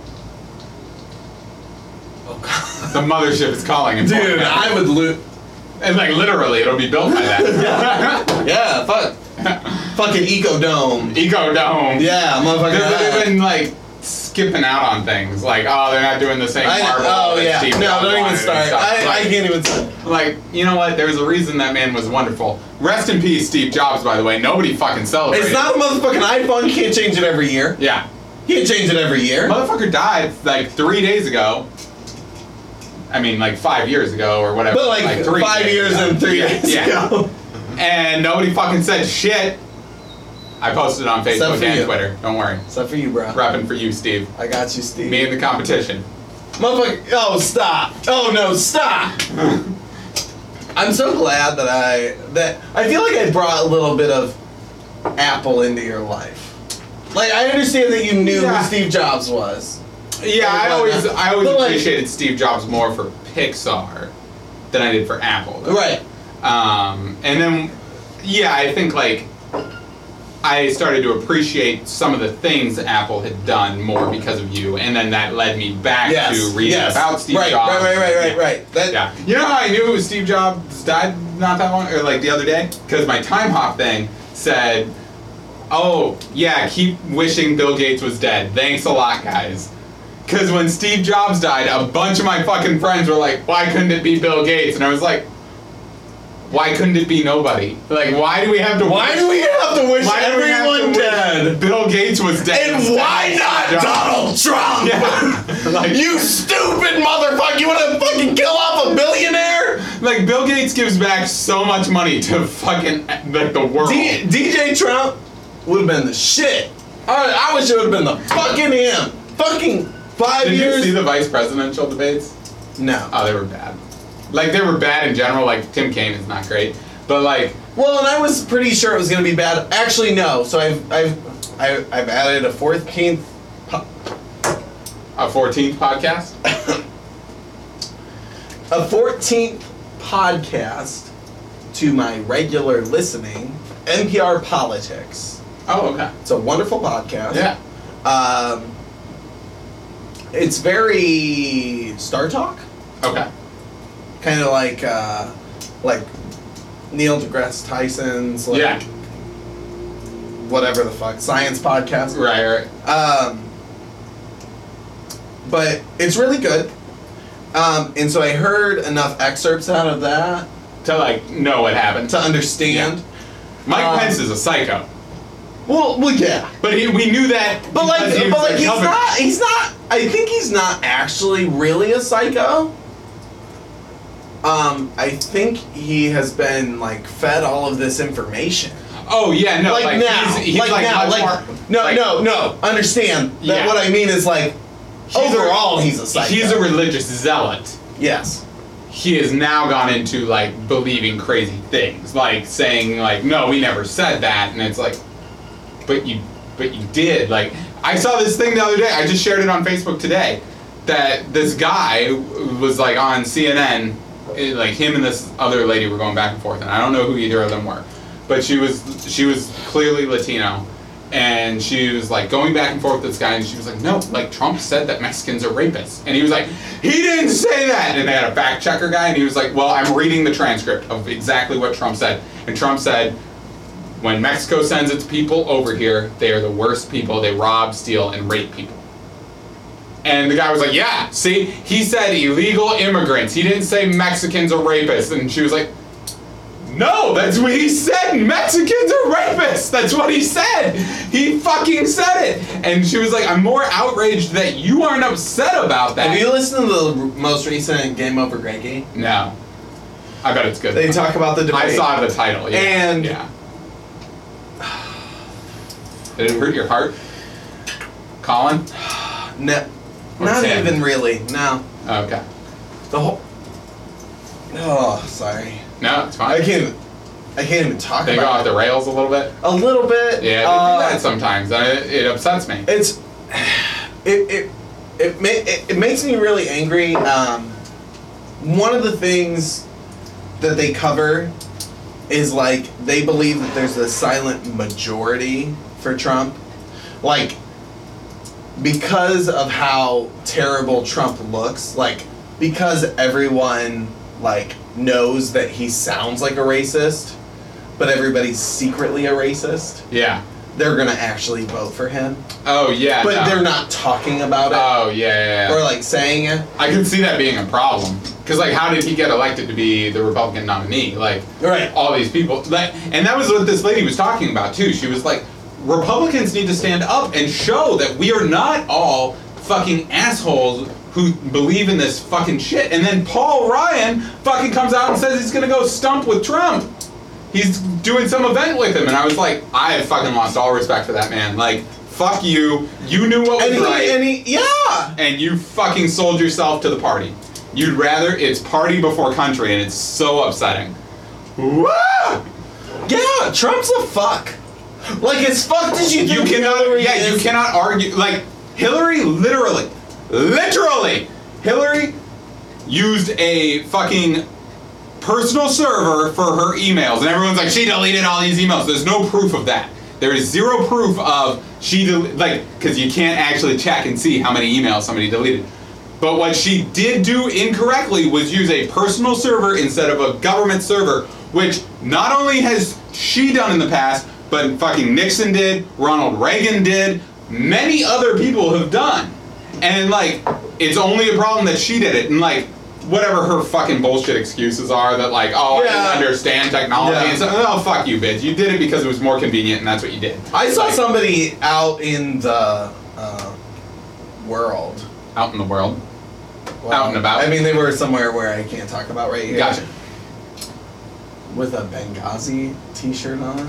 A: Oh, God.
B: The mothership is calling. And
A: Dude, I would lose.
B: And like literally, it'll be built by that.
A: Yeah, fuck. Fucking Ecodome.
B: Ecodome.
A: Yeah, motherfucker.
B: They've been like skipping out on things. Like, oh, they're not doing the same marble.
A: Oh,
B: that
A: yeah.
B: Steve
A: No,
B: Jobs
A: don't even
B: wanted and
A: start.
B: stuff.
A: I
B: Like-
A: can't even start.
B: Like, you know what? There's a reason that man was wonderful. Rest in peace, Steve Jobs, by the way. Nobody fucking celebrated.
A: It's not a motherfucking iPhone. You can't change it every year.
B: Yeah.
A: You can't change it every year.
B: Motherfucker died like 3 days ago. I mean, like 5 years ago or whatever.
A: But like
B: 3
A: 5
B: days
A: years
B: ago.
A: and 3
B: Yeah,
A: days
B: yeah.
A: ago.
B: And nobody fucking said shit. I posted on
A: Except
B: Facebook
A: for
B: and
A: you.
B: Twitter. Don't worry.
A: Except for you, bro.
B: Repping for you, Steve.
A: I got you, Steve.
B: Me in the competition.
A: Motherfucker. Oh, stop. Oh, no, stop. I'm so glad that I feel like I brought a little bit of Apple into your life. Like, I understand that you knew
B: Yeah.
A: who Steve Jobs was.
B: Yeah, I always
A: But, like-
B: appreciated Steve Jobs more for Pixar than I did for Apple. though.
A: Right.
B: And then, yeah, I think like I started to appreciate some of the things that Apple had done more because of you, and then that led me back to reading about Steve Jobs.
A: Right.
B: Yeah. You know how I knew it was Steve Jobs died not that long, or like the other day? Because my Time Hop thing said, oh, yeah, keep wishing Bill Gates was dead. Thanks a lot, guys. Because when Steve Jobs died, a bunch of my fucking friends were like, why couldn't it be Bill Gates? And I was like, why couldn't it be nobody? Like, why do we have to
A: wish everyone dead?
B: Bill Gates was dead.
A: And why not Donald Trump?
B: Yeah. Like,
A: you stupid motherfucker! You want to fucking kill off a billionaire?
B: Like, Bill Gates gives back so much money to fucking, like, the world.
A: DJ Trump would have been the shit. I wish it would have been the fucking him. Fucking 5 years.
B: Did you see the vice presidential debates?
A: No.
B: Oh, they were bad. Like, they were bad in general. Like, Tim Kaine is not great. But, like...
A: Well, and I was pretty sure it was going to be bad. Actually, no. So I've added a 14th...
B: A 14th podcast?
A: A 14th podcast to my regular listening, NPR Politics.
B: Oh, okay.
A: It's a wonderful podcast.
B: Yeah.
A: It's very Star Talk.
B: Okay.
A: Kind of like Neil deGrasse Tyson's, like,
B: yeah.
A: Whatever the fuck, science podcast.
B: Right.
A: But it's really good. And so I heard enough excerpts out of that
B: To, like, know what happened.
A: to understand.
B: Yeah. Mike Pence is a psycho.
A: Well, yeah.
B: But we knew that.
A: But like,
B: because he was the governor.
A: he's not. I think he's not actually really a psycho. I think he has been like fed all of this information.
B: Oh yeah, no.
A: Like now,
B: he's
A: like now,
B: much
A: like
B: more,
A: no,
B: like,
A: no. Understand that
B: Yeah.
A: what I mean is like overall he's a psycho.
B: He's a religious zealot.
A: Yes.
B: He has now gone into like believing crazy things, like saying like, no, we never said that, and it's like, but you did. Like, I saw this thing the other day. I just shared it on Facebook today. That this guy was like on CNN, like him and this other lady were going back and forth, and I don't know who either of them were, but she was clearly Latino, and she was like going back and forth with this guy, and she was like, no, like Trump said that Mexicans are rapists, and he was like, he didn't say that, and they had a fact checker guy, and he was like, well, I'm reading the transcript of exactly what Trump said, and Trump said, when Mexico sends its people over here, they are the worst people. They rob, steal, and rape people. And the guy was like, yeah, see, he said illegal immigrants. He didn't say Mexicans are rapists. And she was like, no, that's what he said. Mexicans are rapists. That's what he said. He fucking said it. And she was like, I'm more outraged that you aren't upset about that.
A: Have you listened to the most recent Game Over Greggy?
B: No. I bet it's good.
A: They talk about the debate.
B: I saw the title. Yeah.
A: And
B: yeah. Did it hurt your heart, Colin?
A: No,
B: Or
A: not
B: Tim?
A: even really. No,
B: Okay.
A: the whole. Oh, sorry.
B: No, it's fine.
A: I can't even talk
B: They go
A: about
B: off the rails a little bit.
A: a little bit.
B: Yeah, they do that sometimes. It upsets me.
A: It's it makes me really angry. One of the things that they cover is like they believe that there's a silent majority for Trump, like because of how terrible Trump looks, like because everyone like knows that he sounds like a racist, but everybody's secretly a racist.
B: Yeah.
A: They're gonna actually vote for him.
B: Oh yeah.
A: But
B: no.
A: they're not talking about it.
B: Oh yeah.
A: Or like saying it.
B: I can see that being a problem. Because like, how did he get elected to be the Republican nominee? Like,
A: Right.
B: all these people. Like, and that was what this lady was talking about too. She was like, Republicans need to stand up and show that we are not all fucking assholes who believe in this fucking shit. And then Paul Ryan fucking comes out and says he's gonna go stump with Trump. He's doing some event with him, and I was like, I have fucking lost all respect for that man. Like, fuck you. You knew what was right.
A: Yeah.
B: And you fucking sold yourself to the party. You'd rather it's party before country, and it's so upsetting. Woo!
A: Yeah, Trump's a fuck. Like, as fucked as you think Hillary is.
B: You cannot argue. Like, Hillary literally, Hillary used a fucking personal server for her emails, and everyone's like, she deleted all these emails. There's no proof of that. There is zero proof of because you can't actually check and see how many emails somebody deleted. But what she did do incorrectly was use a personal server instead of a government server, which not only has she done in the past, but fucking Nixon did, Ronald Reagan did, many other people have done. And like, it's only a problem that she did it. And like, whatever her fucking bullshit excuses are that like, I didn't understand technology and stuff. Oh, fuck you, bitch. You did it because it was more convenient and that's what you did.
A: I saw somebody out in the world.
B: Out in the world?
A: Well,
B: out and about?
A: I mean, they were somewhere where I can't talk about right here.
B: Gotcha.
A: With a Benghazi t-shirt on.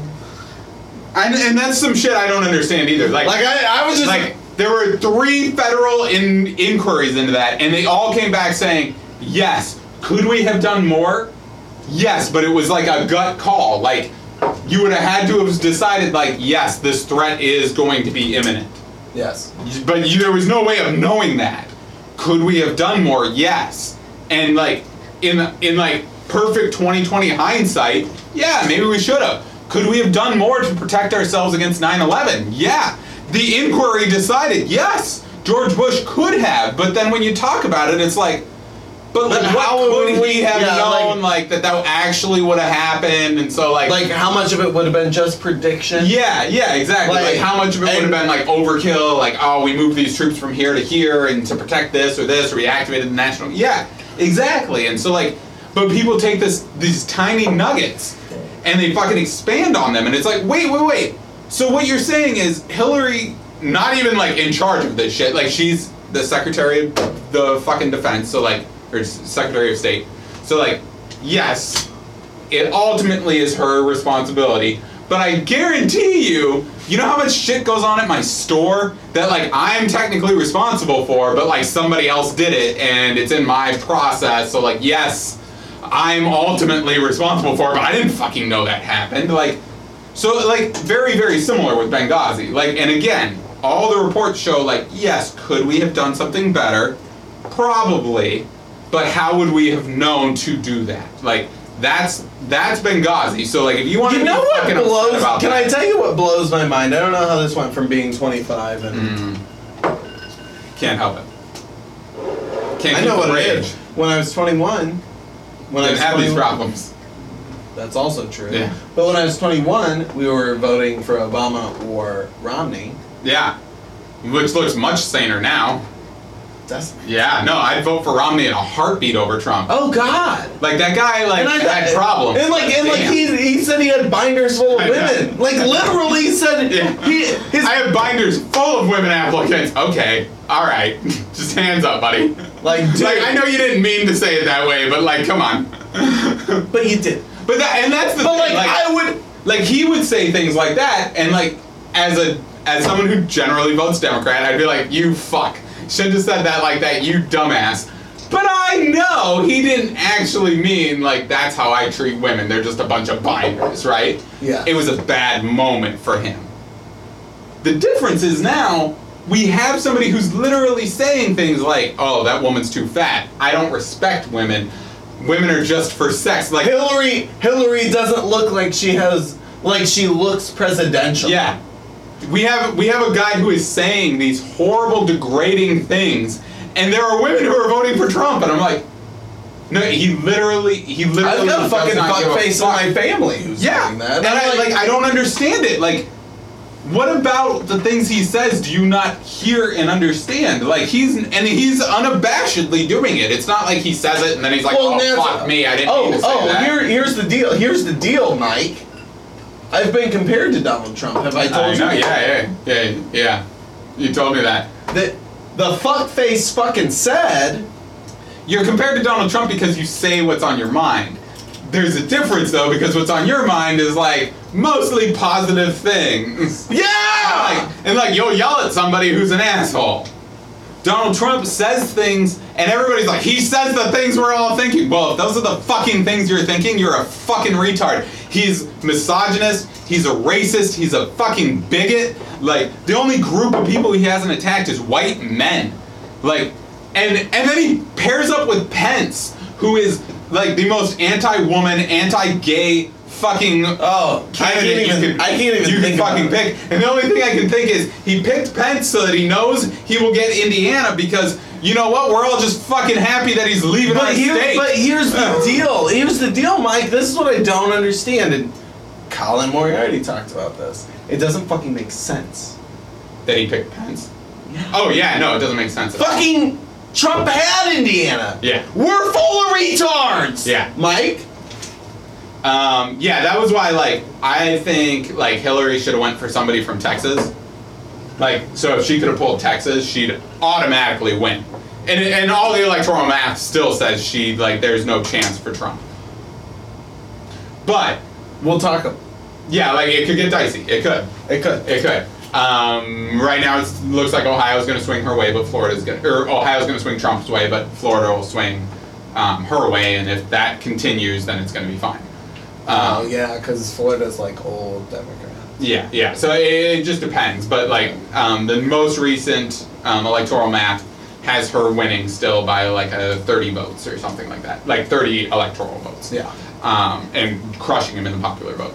B: And that's some shit I don't understand either. Like
A: I was just...
B: Like, there were 3 federal inquiries into that, and they all came back saying, yes, could we have done more? Yes, but it was like a gut call. Like, you would have had to have decided, like, yes, this threat is going to be imminent.
A: Yes.
B: But there was no way of knowing that. Could we have done more? Yes. And like, in like perfect 2020 hindsight, yeah, maybe we should have. Could we have done more to protect ourselves against 9/11? Yeah. The inquiry decided, yes, George Bush could have, but then when you talk about it, it's like, but like, how would he have known like that actually would have happened? And so like
A: how much of it would have been just prediction?
B: Yeah, exactly. Like how much of it would have been like overkill? Like, oh, we moved these troops from here to here and to protect this, or we activated the national. Yeah, exactly. And so like, but people take these tiny nuggets and they fucking expand on them, and it's like, wait. So what you're saying is Hillary not even like in charge of this shit. Like she's the Secretary of the fucking Defense, so like, or Secretary of State. So like, yes, it ultimately is her responsibility. But I guarantee you know how much shit goes on at my store that like I'm technically responsible for, but like somebody else did it and it's in my process. So like, yes, I'm ultimately responsible for it, but I didn't fucking know that happened. Like, so like very, very similar with Benghazi. Like, and again, all the reports show like, yes, could we have done something better? Probably, but how would we have known to do that? Like, that's Benghazi. So like, if you want to know what blows, about
A: can I tell you what blows my mind? I don't know how this went from being 25 and
B: can't help it. Can't
A: I know what it is. When I was 21, when I
B: have these problems.
A: That's also true.
B: Yeah.
A: But when I was 21, we were voting for Obama or Romney.
B: Yeah. Which looks much saner now. Yeah, no, I'd vote for Romney in a heartbeat over Trump.
A: Oh God!
B: Like that guy, like had problems.
A: And like he said he had binders full of women. Like literally said
B: I have binders full of women applicants. Okay, all right, just hands up, buddy.
A: Like
B: I know you didn't mean to say it that way, but like, come on.
A: But you did.
B: But that's the thing.
A: Like I would,
B: like he would say things like that, and like as someone who generally votes Democrat, I'd be like, you fuck. Shouldn't have said that like that, you dumbass. But I know he didn't actually mean like that's how I treat women. They're just a bunch of binders, right?
A: Yeah.
B: It was a bad moment for him. The difference is now we have somebody who's literally saying things like, "Oh, that woman's too fat. I don't respect women. Women are just for sex." Like
A: Hillary doesn't look like she looks presidential.
B: Yeah. We have a guy who is saying these horrible, degrading things, and there are women who are voting for Trump, and I'm like, no, he literally.
A: I've got a fucking fuckface in my family who's saying that.
B: And I don't understand it. Like, what about the things he says do you not hear and understand? Like he's unabashedly doing it. It's not like he says it and then he's like, fuck me, I didn't mean to say that.
A: Here's the deal. Here's the deal, Mike. I've been compared to Donald Trump. Have I told you?
B: Yeah. You told me that.
A: The fuckface fucking said.
B: You're compared to Donald Trump because you say what's on your mind. There's a difference though, because what's on your mind is like mostly positive things.
A: Yeah!
B: And you'll yell at somebody who's an asshole. Donald Trump says things, and everybody's like, he says the things we're all thinking. Well, if those are the fucking things you're thinking, you're a fucking retard. He's misogynist, he's a racist, he's a fucking bigot. Like, the only group of people he hasn't attacked is white men. Like, and then he pairs up with Pence, who is like the most anti-woman, anti-gay fucking candidate
A: I can't even
B: you
A: think
B: can fucking
A: about it.
B: pick. And the only thing I can think is he picked Pence so that he knows he will get Indiana because you know what? We're all just fucking happy that he's leaving our state.
A: But here's the deal. Here's the deal, Mike. This is what I don't understand. And Colin Moriarty talked about this. It doesn't fucking make sense.
B: That he picked Pence.
A: Yeah.
B: Oh yeah, no, it doesn't make sense. At all.
A: Fucking Trump had Indiana.
B: Yeah.
A: We're full of retards.
B: Yeah.
A: Mike?
B: Yeah, that was why, like, I think, like, Hillary should have went for somebody from Texas. Like, so if she could have pulled Texas, she'd automatically win. And all the electoral math still says there's no chance for Trump. But,
A: We'll talk.
B: yeah, like, it could get dicey. It could.
A: It could.
B: It could. Right now, it looks like Ohio's going to swing her way, but Ohio's going to swing Trump's way, but Florida will swing her way, and if that continues, then it's going to be fine.
A: Yeah, because Florida's like old Democrat.
B: Yeah. So it just depends, but like the most recent electoral math has her winning still by like 30 votes or something like that, like 30 electoral votes.
A: Yeah.
B: And crushing him in the popular vote.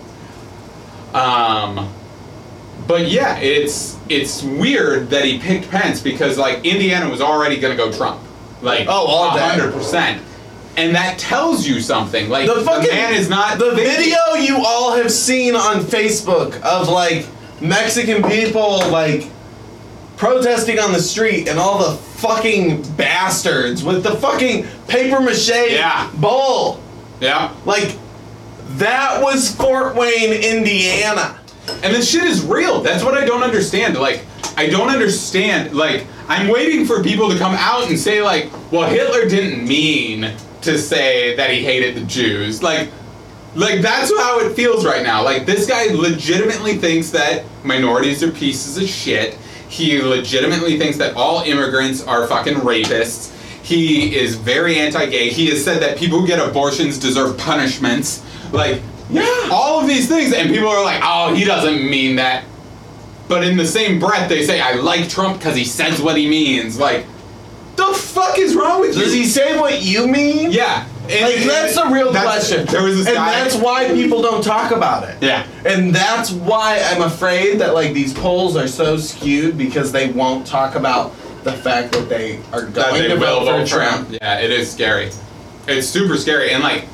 B: But yeah, it's weird that he picked Pence because like Indiana was already going to go Trump, like
A: all day.
B: 100%, and that tells you something. Like
A: The fucking
B: man is not
A: the
B: thinking.
A: video you all have seen on Facebook of like Mexican people like protesting on the street and all the fucking bastards with the fucking paper mache
B: Yeah.
A: bowl.
B: Yeah.
A: Like that was Fort Wayne, Indiana.
B: And this shit is real. That's what I don't understand. Like, I don't understand. Like, I'm waiting for people to come out and say, like, well, Hitler didn't mean to say that he hated the Jews. Like that's how it feels right now. Like, this guy legitimately thinks that minorities are pieces of shit. He legitimately thinks that all immigrants are fucking rapists. He is very anti-gay. He has said that people who get abortions deserve punishments. Like,
A: Yeah.
B: all of these things, and people are like, oh, he doesn't mean that. But in the same breath, they say, I like Trump because he says what he means. Like, the fuck is wrong with you?
A: Does he say what you mean?
B: Yeah.
A: Like that's the real question.
B: There was this
A: and
B: guy.
A: that's why people don't talk about it.
B: Yeah.
A: And that's why I'm afraid that like these polls are so skewed because they won't talk about the fact that they are
B: That
A: going
B: they
A: to
B: will
A: vote for Trump.
B: Yeah, it is scary. It's super scary. And like,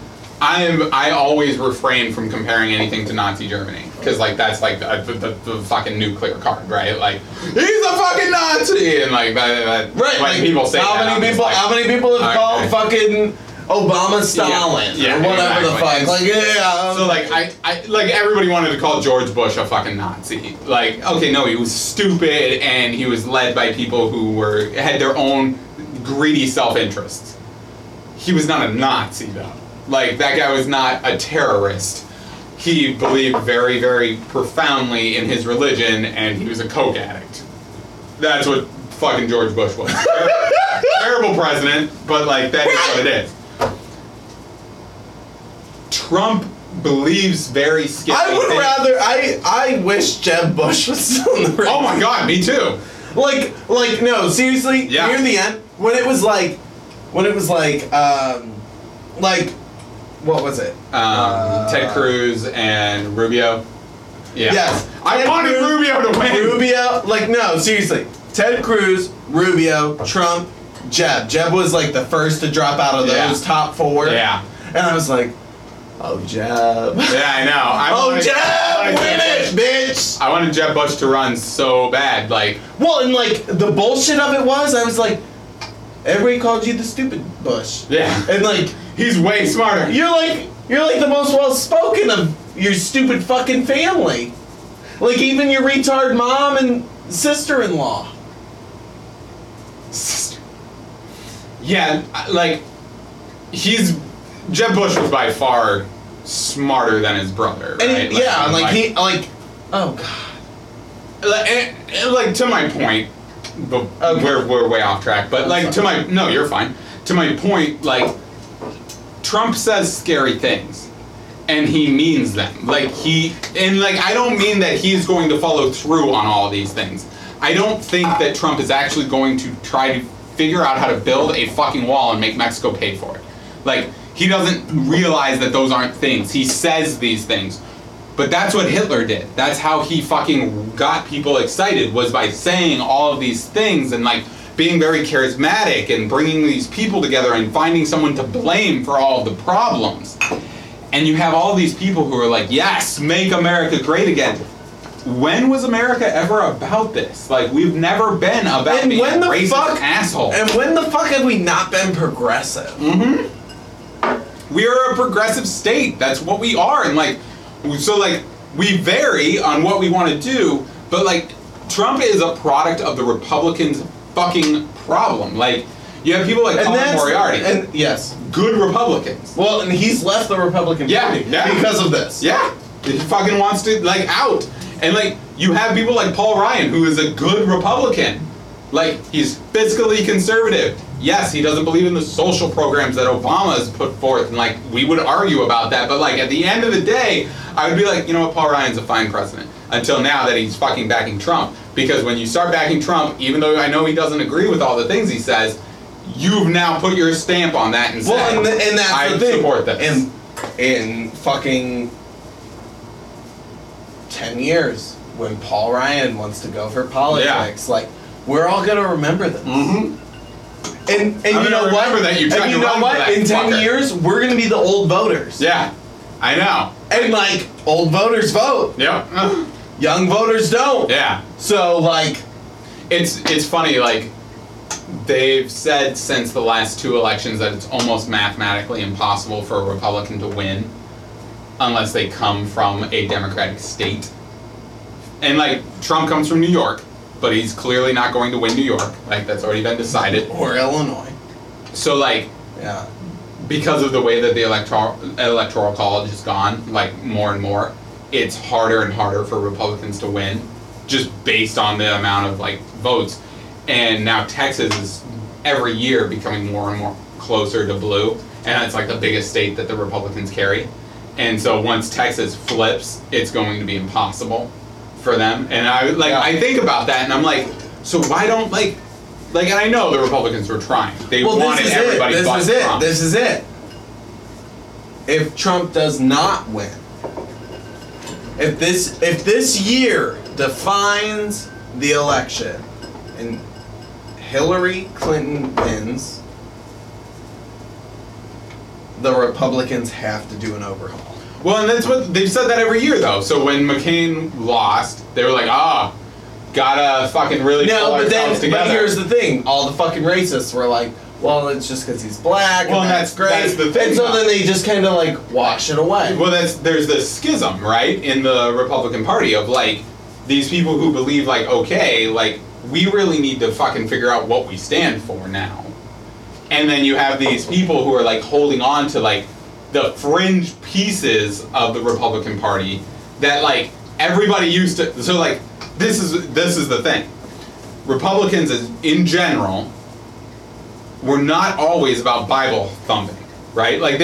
B: I always refrain from comparing anything to Nazi Germany because like that's like the fucking nuclear card, right? Like he's a fucking Nazi, and like that
A: Right.
B: when
A: Like,
B: people say
A: how
B: that,
A: many
B: I'm just
A: people?
B: like,
A: How many people have called fucking Obama Stalin
B: Yeah,
A: or whatever the
B: exactly.
A: fuck? Like yeah.
B: So like I like everybody wanted to call George Bush a fucking Nazi. Like okay, no, he was stupid and he was led by people who had their own greedy self-interests. He was not a Nazi though. Like that guy was not a terrorist. He believed very, very profoundly in his religion and he was a coke addict. That's what fucking George Bush was. Terrible president, but like that is what it is. Trump believes very scary
A: I would
B: things.
A: rather. I wish Jeb Bush was still in the race.
B: Oh my god, me too.
A: Like no, seriously.
B: Yeah.
A: Near the end, when it was like, what was it?
B: Ted Cruz and Rubio. Yeah.
A: Yes.
B: I
A: Ted
B: wanted
A: Cruz,
B: Rubio to win.
A: Rubio, like no, seriously. Ted Cruz, Rubio, Trump, Jeb. Jeb was like the first to drop out of
B: Yeah.
A: those top four.
B: Yeah.
A: And I was like, oh Jeb.
B: Yeah, I know.
A: Jeb, win it, bitch.
B: I wanted Jeb Bush to run so bad, like.
A: Well, and like the bullshit of it was, I was like, everybody called you the stupid Bush.
B: Yeah.
A: And like,
B: He's way smarter.
A: you're like the most well spoken of your stupid fucking family. Like even your retard mom and sister-in-law.
B: Yeah, like Jeb Bush was by far smarter than his brother,
A: And
B: right?
A: oh god.
B: like to my point, but
A: Okay.
B: we're way off track. But like you're fine. To my point, like Trump says scary things, and he means them. I don't mean that he's going to follow through on all of these things. I don't think that Trump is actually going to try to figure out how to build a fucking wall and make Mexico pay for it. Like he doesn't realize that those aren't things. He says these things. But that's what Hitler did. That's how he fucking got people excited, was by saying all of these things and like being very charismatic and bringing these people together and finding someone to blame for all of the problems. And you have all these people who are like, yes, make America great again. When was America ever about this? Like, we've never been about being a racist asshole.
A: And when the fuck have we not been progressive?
B: Mm-hmm. We are a progressive state. That's what we are. And like, so like, we vary on what we want to do, but like, Trump is a product of the Republicans' fucking problem. Like, you have people like Colin Moriarty.
A: And yes.
B: Good Republicans.
A: Well, and he's left the Republican Party because of this.
B: Yeah. He fucking wants to, like, out. And, like, you have people like Paul Ryan, who is a good Republican. Like, he's fiscally conservative. Yes, he doesn't believe in the social programs that Obama has put forth. And, like, we would argue about that. But, like, at the end of the day, I would be like, you know what, Paul Ryan's a fine president. Until now that he's fucking backing Trump. Because when you start backing Trump, even though I know he doesn't agree with all the things he says, you've now put your stamp on that and said,
A: and that's
B: I
A: the thing.
B: support this.
A: In fucking 10 years, when Paul Ryan wants to go for politics, like, we're all gonna remember this.
B: Mm-hmm.
A: And you know what?
B: That you
A: and you know what? In 10 years, we're gonna be the old voters.
B: Yeah, I know.
A: And like, old voters vote.
B: Yeah.
A: Young voters don't.
B: Yeah.
A: So like,
B: it's funny, like, they've said since the last two elections that it's almost mathematically impossible for a Republican to win unless they come from a Democratic state. And like, Trump comes from New York, but he's clearly not going to win New York. Like, that's already been decided.
A: Or Illinois.
B: So like,
A: yeah,
B: because of the way that the electoral college has gone, like, more and more, it's harder and harder for Republicans to win, just based on the amount of like votes. And now Texas is every year becoming more and more closer to blue, and it's like the biggest state that the Republicans carry. And so once Texas flips, it's going to be impossible for them. And I think about that, and I'm like, so why don't like, and I know the Republicans were trying. They wanted everybody but Trump.
A: This is it. If Trump does not win, if this year defines the election, and Hillary Clinton wins, the Republicans have to do an overhaul.
B: Well, and that's what they've said that every year, though. So when McCain lost, they were like, gotta fucking really pull ourselves together.
A: But here's the thing: all the fucking racists were like, well, it's just because he's black.
B: Well,
A: and that's great.
B: That's the thing.
A: And so then they just kind of like wash it away.
B: Well, there's this schism, right, in the Republican Party of like these people who believe like, okay, like, we really need to fucking figure out what we stand for now. And then you have these people who are like holding on to like the fringe pieces of the Republican Party that like everybody used to. So like, this is the thing. Republicans in general were not always about Bible thumping, right? Like,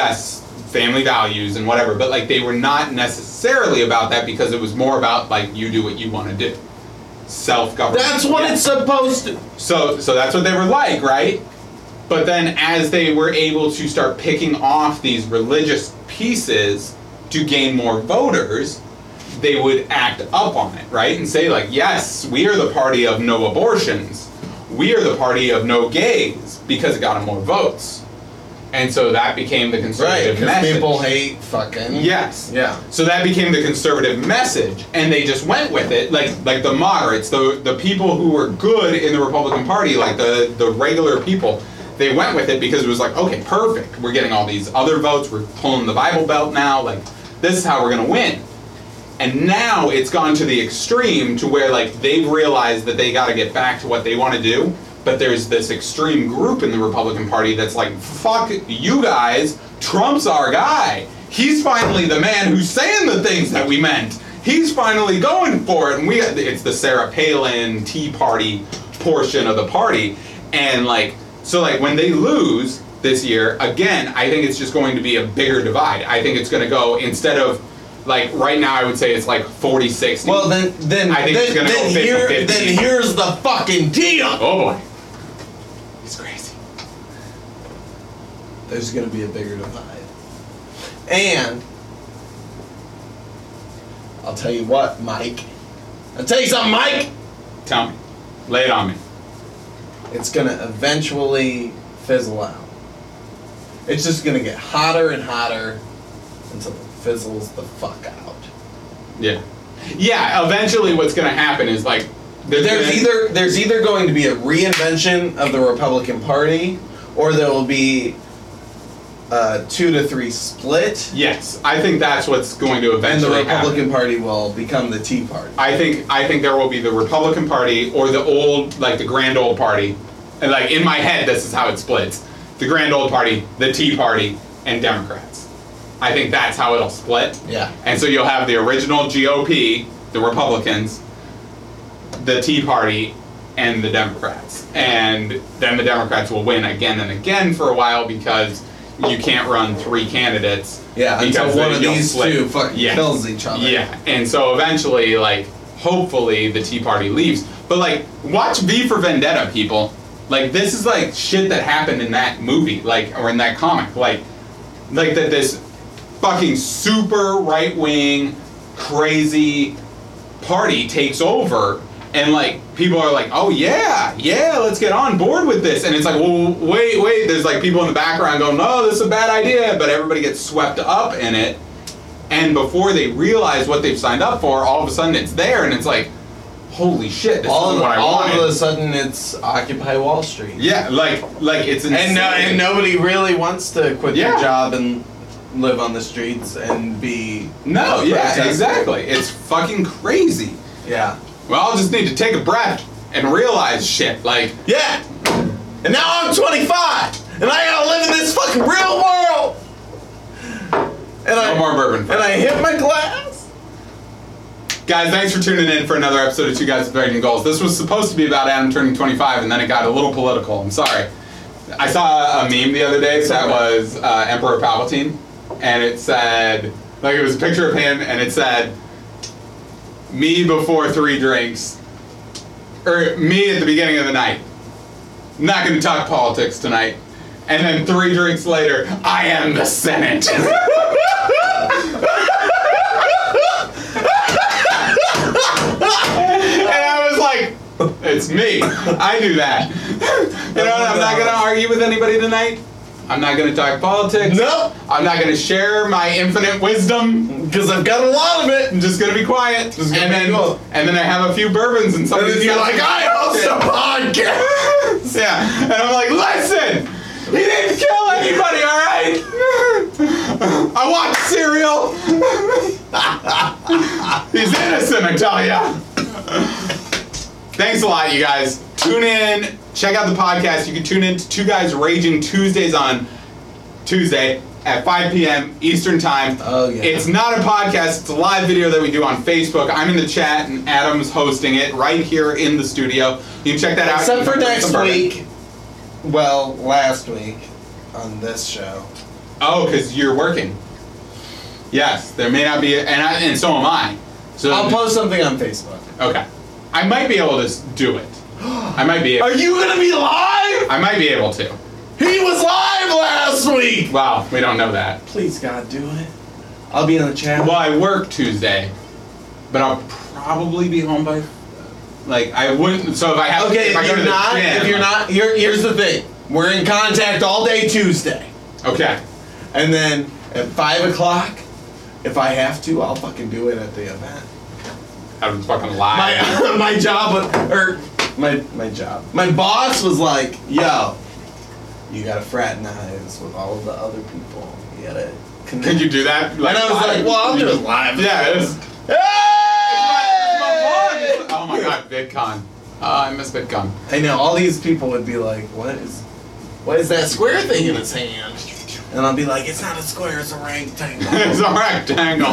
B: family values and whatever, but like they were not necessarily about that, because it was more about like, you do what you want to do. Self-government.
A: That's what it's supposed to.
B: So that's what they were like, right? But then as they were able to start picking off these religious pieces to gain more voters, they would act up on it, right? And say like, yes, we are the party of no abortions. We are the party of no gays, because it got them more votes. And so that became the conservative message.
A: Because people hate fucking...
B: Yes.
A: Yeah.
B: So that became the conservative message, and they just went with it, like the moderates, the people who were good in the Republican Party, like the regular people, they went with it because it was like, okay, perfect. We're getting all these other votes. We're pulling the Bible Belt now. Like, this is how we're going to win. And now it's gone to the extreme to where like they've realized that they got to get back to what they want to do. But there's this extreme group in the Republican Party that's like, fuck you guys, Trump's our guy. He's finally the man who's saying the things that we meant. He's finally going for it. And it's the Sarah Palin Tea Party portion of the party. And like, so like when they lose this year, again, I think it's just going to be a bigger divide. I think it's going to go, instead of like right now, I would say it's like 40-60.
A: Well, then
B: I think it's going to go 50-50.
A: Then here's the fucking deal.
B: Oh boy. He's crazy.
A: there's going to be a bigger divide. And I'll tell you what, Mike. I'll tell you something, Mike.
B: Tell me. Lay it on me.
A: It's going to eventually fizzle out. It's just going to get hotter and hotter until it fizzles the fuck out.
B: Yeah. Yeah, eventually what's going to happen is like...
A: There's either going to be a reinvention of the Republican Party, or there will be a 2-3 split.
B: Yes, I think that's what's going to eventually
A: And the Republican Party will become the Tea Party.
B: I think there will be the Republican Party or the old, like the Grand Old Party. And like in my head, this is how it splits. The Grand Old Party, the Tea Party, and Democrats. I think that's how it'll split.
A: Yeah.
B: And so you'll have the original GOP, the Republicans, the Tea Party, and the Democrats. And then the Democrats will win again and again for a while because you can't run 3 candidates.
A: Yeah, until one of these two fucking
B: Yeah.
A: kills each other.
B: Yeah, and so eventually, like, hopefully the Tea Party leaves. But, like, watch V for Vendetta, people. Like, this is, like, shit that happened in that movie, like, or in that comic. Like that this fucking super right-wing, crazy party takes over, and, like, people are like, oh, yeah, let's get on board with this. And it's like, well, wait, there's, like, people in the background going, no, this is a bad idea, but everybody gets swept up in it. And before they realize what they've signed up for, all of a sudden it's there, and it's like, holy shit, this is what I wanted.
A: All of a sudden it's Occupy Wall Street.
B: Yeah, like it's insane.
A: And nobody really wants to quit their job and live on the streets and be...
B: No, yeah, exactly. It's fucking crazy.
A: Yeah.
B: Well, I'll just need to take a breath and realize shit, like...
A: Yeah! And now I'm 25! And I gotta live in this fucking real world! And
B: no more bourbon.
A: And I hit my glass!
B: Guys, thanks for tuning in for another episode of Two Guys with Raging Goals. This was supposed to be about Adam turning 25, and then it got a little political. I'm sorry. I saw a meme the other day that was Emperor Palpatine, and it said... Like, it was a picture of him, and it said... Me before 3 drinks. Or me at the beginning of the night. I'm not going to talk politics tonight. And then 3 drinks later, I am the Senate. And I was like, it's me. I do that. You know, I'm not going to argue with anybody tonight. I'm not going to talk politics.
A: Nope.
B: I'm not going to share my infinite wisdom.
A: Because I've got a lot of it.
B: I'm just going to be quiet. And then I have a few bourbons and something.
A: And then you're like, I host a podcast.
B: Yeah. And I'm like, listen, he didn't kill anybody, all right? I watch cereal. He's innocent, I tell ya. Thanks a lot, you guys. Tune in. Check out the podcast. You can tune in to Two Guys Raging Tuesdays on Tuesday at 5 p.m. Eastern Time.
A: Oh, yeah.
B: It's not a podcast. It's a live video that we do on Facebook. I'm in the chat, and Adam's hosting it right here in the studio. You can check that out.
A: Except for next week. Well, last week on this show.
B: Oh, because you're working. Yes, there may not be, and so am I. So
A: I'll post something on Facebook.
B: Okay. I might be able to do it. I might be able
A: Are you gonna be live?
B: I might be able to.
A: He was live last week!
B: Wow, we don't know that.
A: Please, God, do it. I'll be in the chat.
B: Well, I work Tuesday, but I'll probably be home by... Like, I wouldn't... So if I have...
A: Okay,
B: if
A: you're not... Here's the thing. We're in contact all day Tuesday.
B: Okay.
A: And then at 5 o'clock, if I have to, I'll fucking do it at the event.
B: I'm fucking live.
A: My job, my job. My boss was like, yo, you gotta fraternize with all of the other people. You gotta connect.
B: Could you do that?
A: Like, and I was like, well, I'll do it live.
B: Yeah, it is.
A: Hey!
B: Oh my god, VidCon. I miss VidCon.
A: I know, all these people would be like, what is that square thing in his hand? And I'll be like, it's not a square, it's a rectangle.
B: It's a rectangle.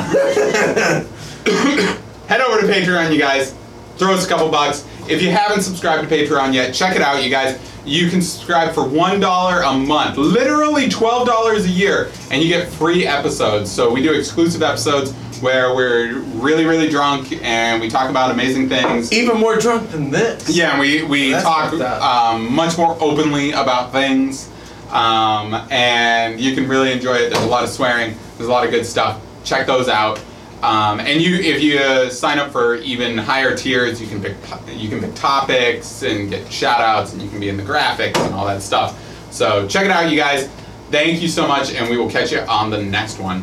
B: Head over to Patreon, you guys. Throw us a couple bucks. If you haven't subscribed to Patreon yet, check it out, you guys. You can subscribe for $1 a month, literally $12 a year, and you get free episodes. So we do exclusive episodes where we're really, really drunk and we talk about amazing things.
A: Even more drunk than this.
B: Yeah, and we talk much more openly about things. and you can really enjoy it. There's a lot of swearing. There's a lot of good stuff. Check those out. And if you sign up for even higher tiers, you can pick topics and get shout outs, and you can be in the graphics and all that stuff. So check it out, you guys. Thank you so much, and we will catch you on the next one.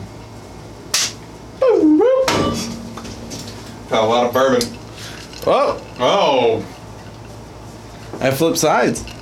B: Got a lot of bourbon.
A: Oh,
B: Oh.
A: I flip sides.